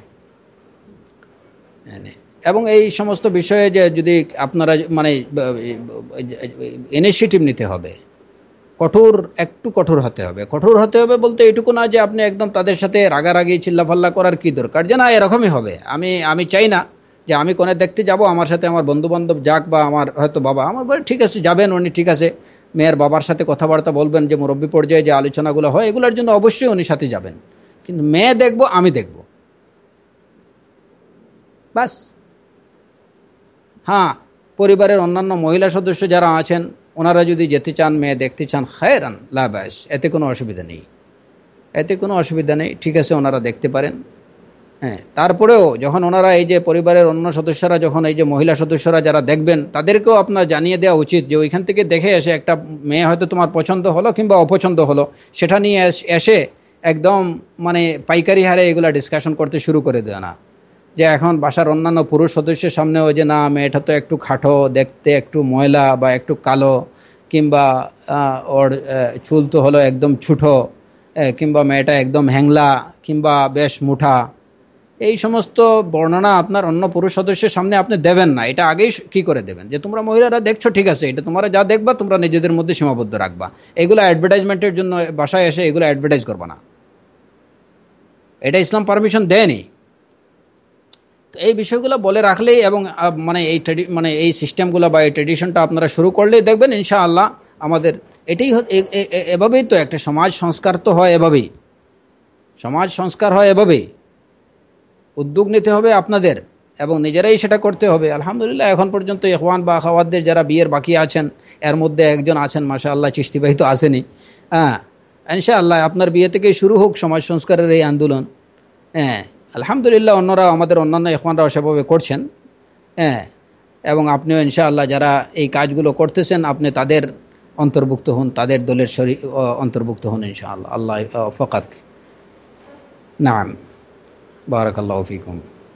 এবং এই সমস্ত বিষয়ে যে যদি আপনারা মানে ইনিশিয়েটিভ নিতে হবে, কঠোর একটু কঠোর হতে হবে। কঠোর হতে হবে বলতে এইটুকু না যে আপনি একদম তাদের সাথে রাগারাগি চিল্লাফাল্লা করার কি দরকার, যে না এরকমই হবে। আমি আমি চাই না যে আমি কোনে দেখতে যাব, আমার সাথে আমার বন্ধুবান্ধব যাক বা আমার হয়তো বাবা, আমার বলে ঠিক আছে যাবেন উনি, ঠিক আছে মেয়ের বাবার সাথে কথাবার্তা বলবেন, যে মুরব্বী পর্যায়ে যে আলোচনাগুলো হয় এগুলোর জন্য অবশ্যই উনি সাথে যাবেন, কিন্তু মেয়ে দেখব আমি দেখব বাস। হ্যাঁ, পরিবারের অন্যান্য মহিলা সদস্য যারা আছেন ওনারা যদি যেতে চান, মেয়ে দেখতে চান, খায়রান লা বাস, এতে কোনো অসুবিধা নেই, এতে কোনো অসুবিধা নেই, ঠিক আছে ওনারা দেখতে পারেন। হ্যাঁ, তারপরেও যখন ওনারা এই যে পরিবারের অন্য সদস্যরা, যখন এই যে মহিলা সদস্যরা যারা দেখবেন, তাদেরকেও আপনার জানিয়ে দেওয়া উচিত যে ওইখান থেকে দেখে এসে একটা মেয়ে হয়তো তোমার পছন্দ হলো কিংবা অপছন্দ হলো, সেটা নিয়ে এসে একদম মানে পাইকারি হারে এগুলা ডিসকাশন করতে শুরু করে দেয় না। যে এখন বাসার অন্যান্য পুরুষ সদস্যের সামনেও যে না মেয়েটা তো একটু খাটো দেখতে, একটু ময়লা বা একটু কালো, কিংবা ওর চুল তো হলো একদম ছুটো, কিংবা মেয়েটা একদম হ্যাংলা কিংবা বেশ মুঠা, এই সমস্ত বর্ণনা আপনার অন্য পুরুষ সদস্যের সামনে আপনি দেবেন না। এটা আগেই কি করে দেবেন যে তোমরা মহিলারা দেখছো ঠিক আছে, এটা তোমরা যা দেখবা তোমরা নিজেদের মধ্যে সীমাবদ্ধ রাখবা, এগুলো অ্যাডভার্টাইজমেন্টের জন্য বাসায় এসে এগুলো অ্যাডভার্টাইজ করবা না, এটা ইসলাম পারমিশন দেয়নি। তো এই বিষয়গুলো বলে রাখলেই এবং মানে এই মানে এই সিস্টেমগুলো বা এই ট্রেডিশনটা আপনারা শুরু করলেই দেখবেন ইনশাআল্লাহ আমাদের এটাই এভাবেই তো একটা সমাজ সংস্কার তো হয়, এভাবেই সমাজ সংস্কার হয়, এভাবেই উদ্যোগ নিতে হবে আপনাদের এবং নিজেরাই সেটা করতে হবে। আলহামদুলিল্লাহ এখন পর্যন্ত ইখওয়ান বা আখাওয়াতদের যারা বিয়ের বাকি আছেন, এর মধ্যে একজন আছেন মাশাআল্লাহ, চিশতি ভাই তো আসেনি, হ্যাঁ ইনশাআল্লাহ আপনার বিয়ে থেকেই শুরু হোক সমাজ সংস্কারের এই আন্দোলন। হ্যাঁ আলহামদুলিল্লাহ অন্যরা আমাদের অন্যান্য ইখওয়ানরাও সেভাবে করছেন। হ্যাঁ, এবং আপনিও ইনশাআল্লাহ যারা এই কাজগুলো করতেছেন আপনি তাদের অন্তর্ভুক্ত হন, তাদের দলের শরী অন্তর্ভুক্ত হন ইনশাআল্লাহ। আল্লাহ ফাকাক। নাম বারাকাল্লাহু ফিকুম।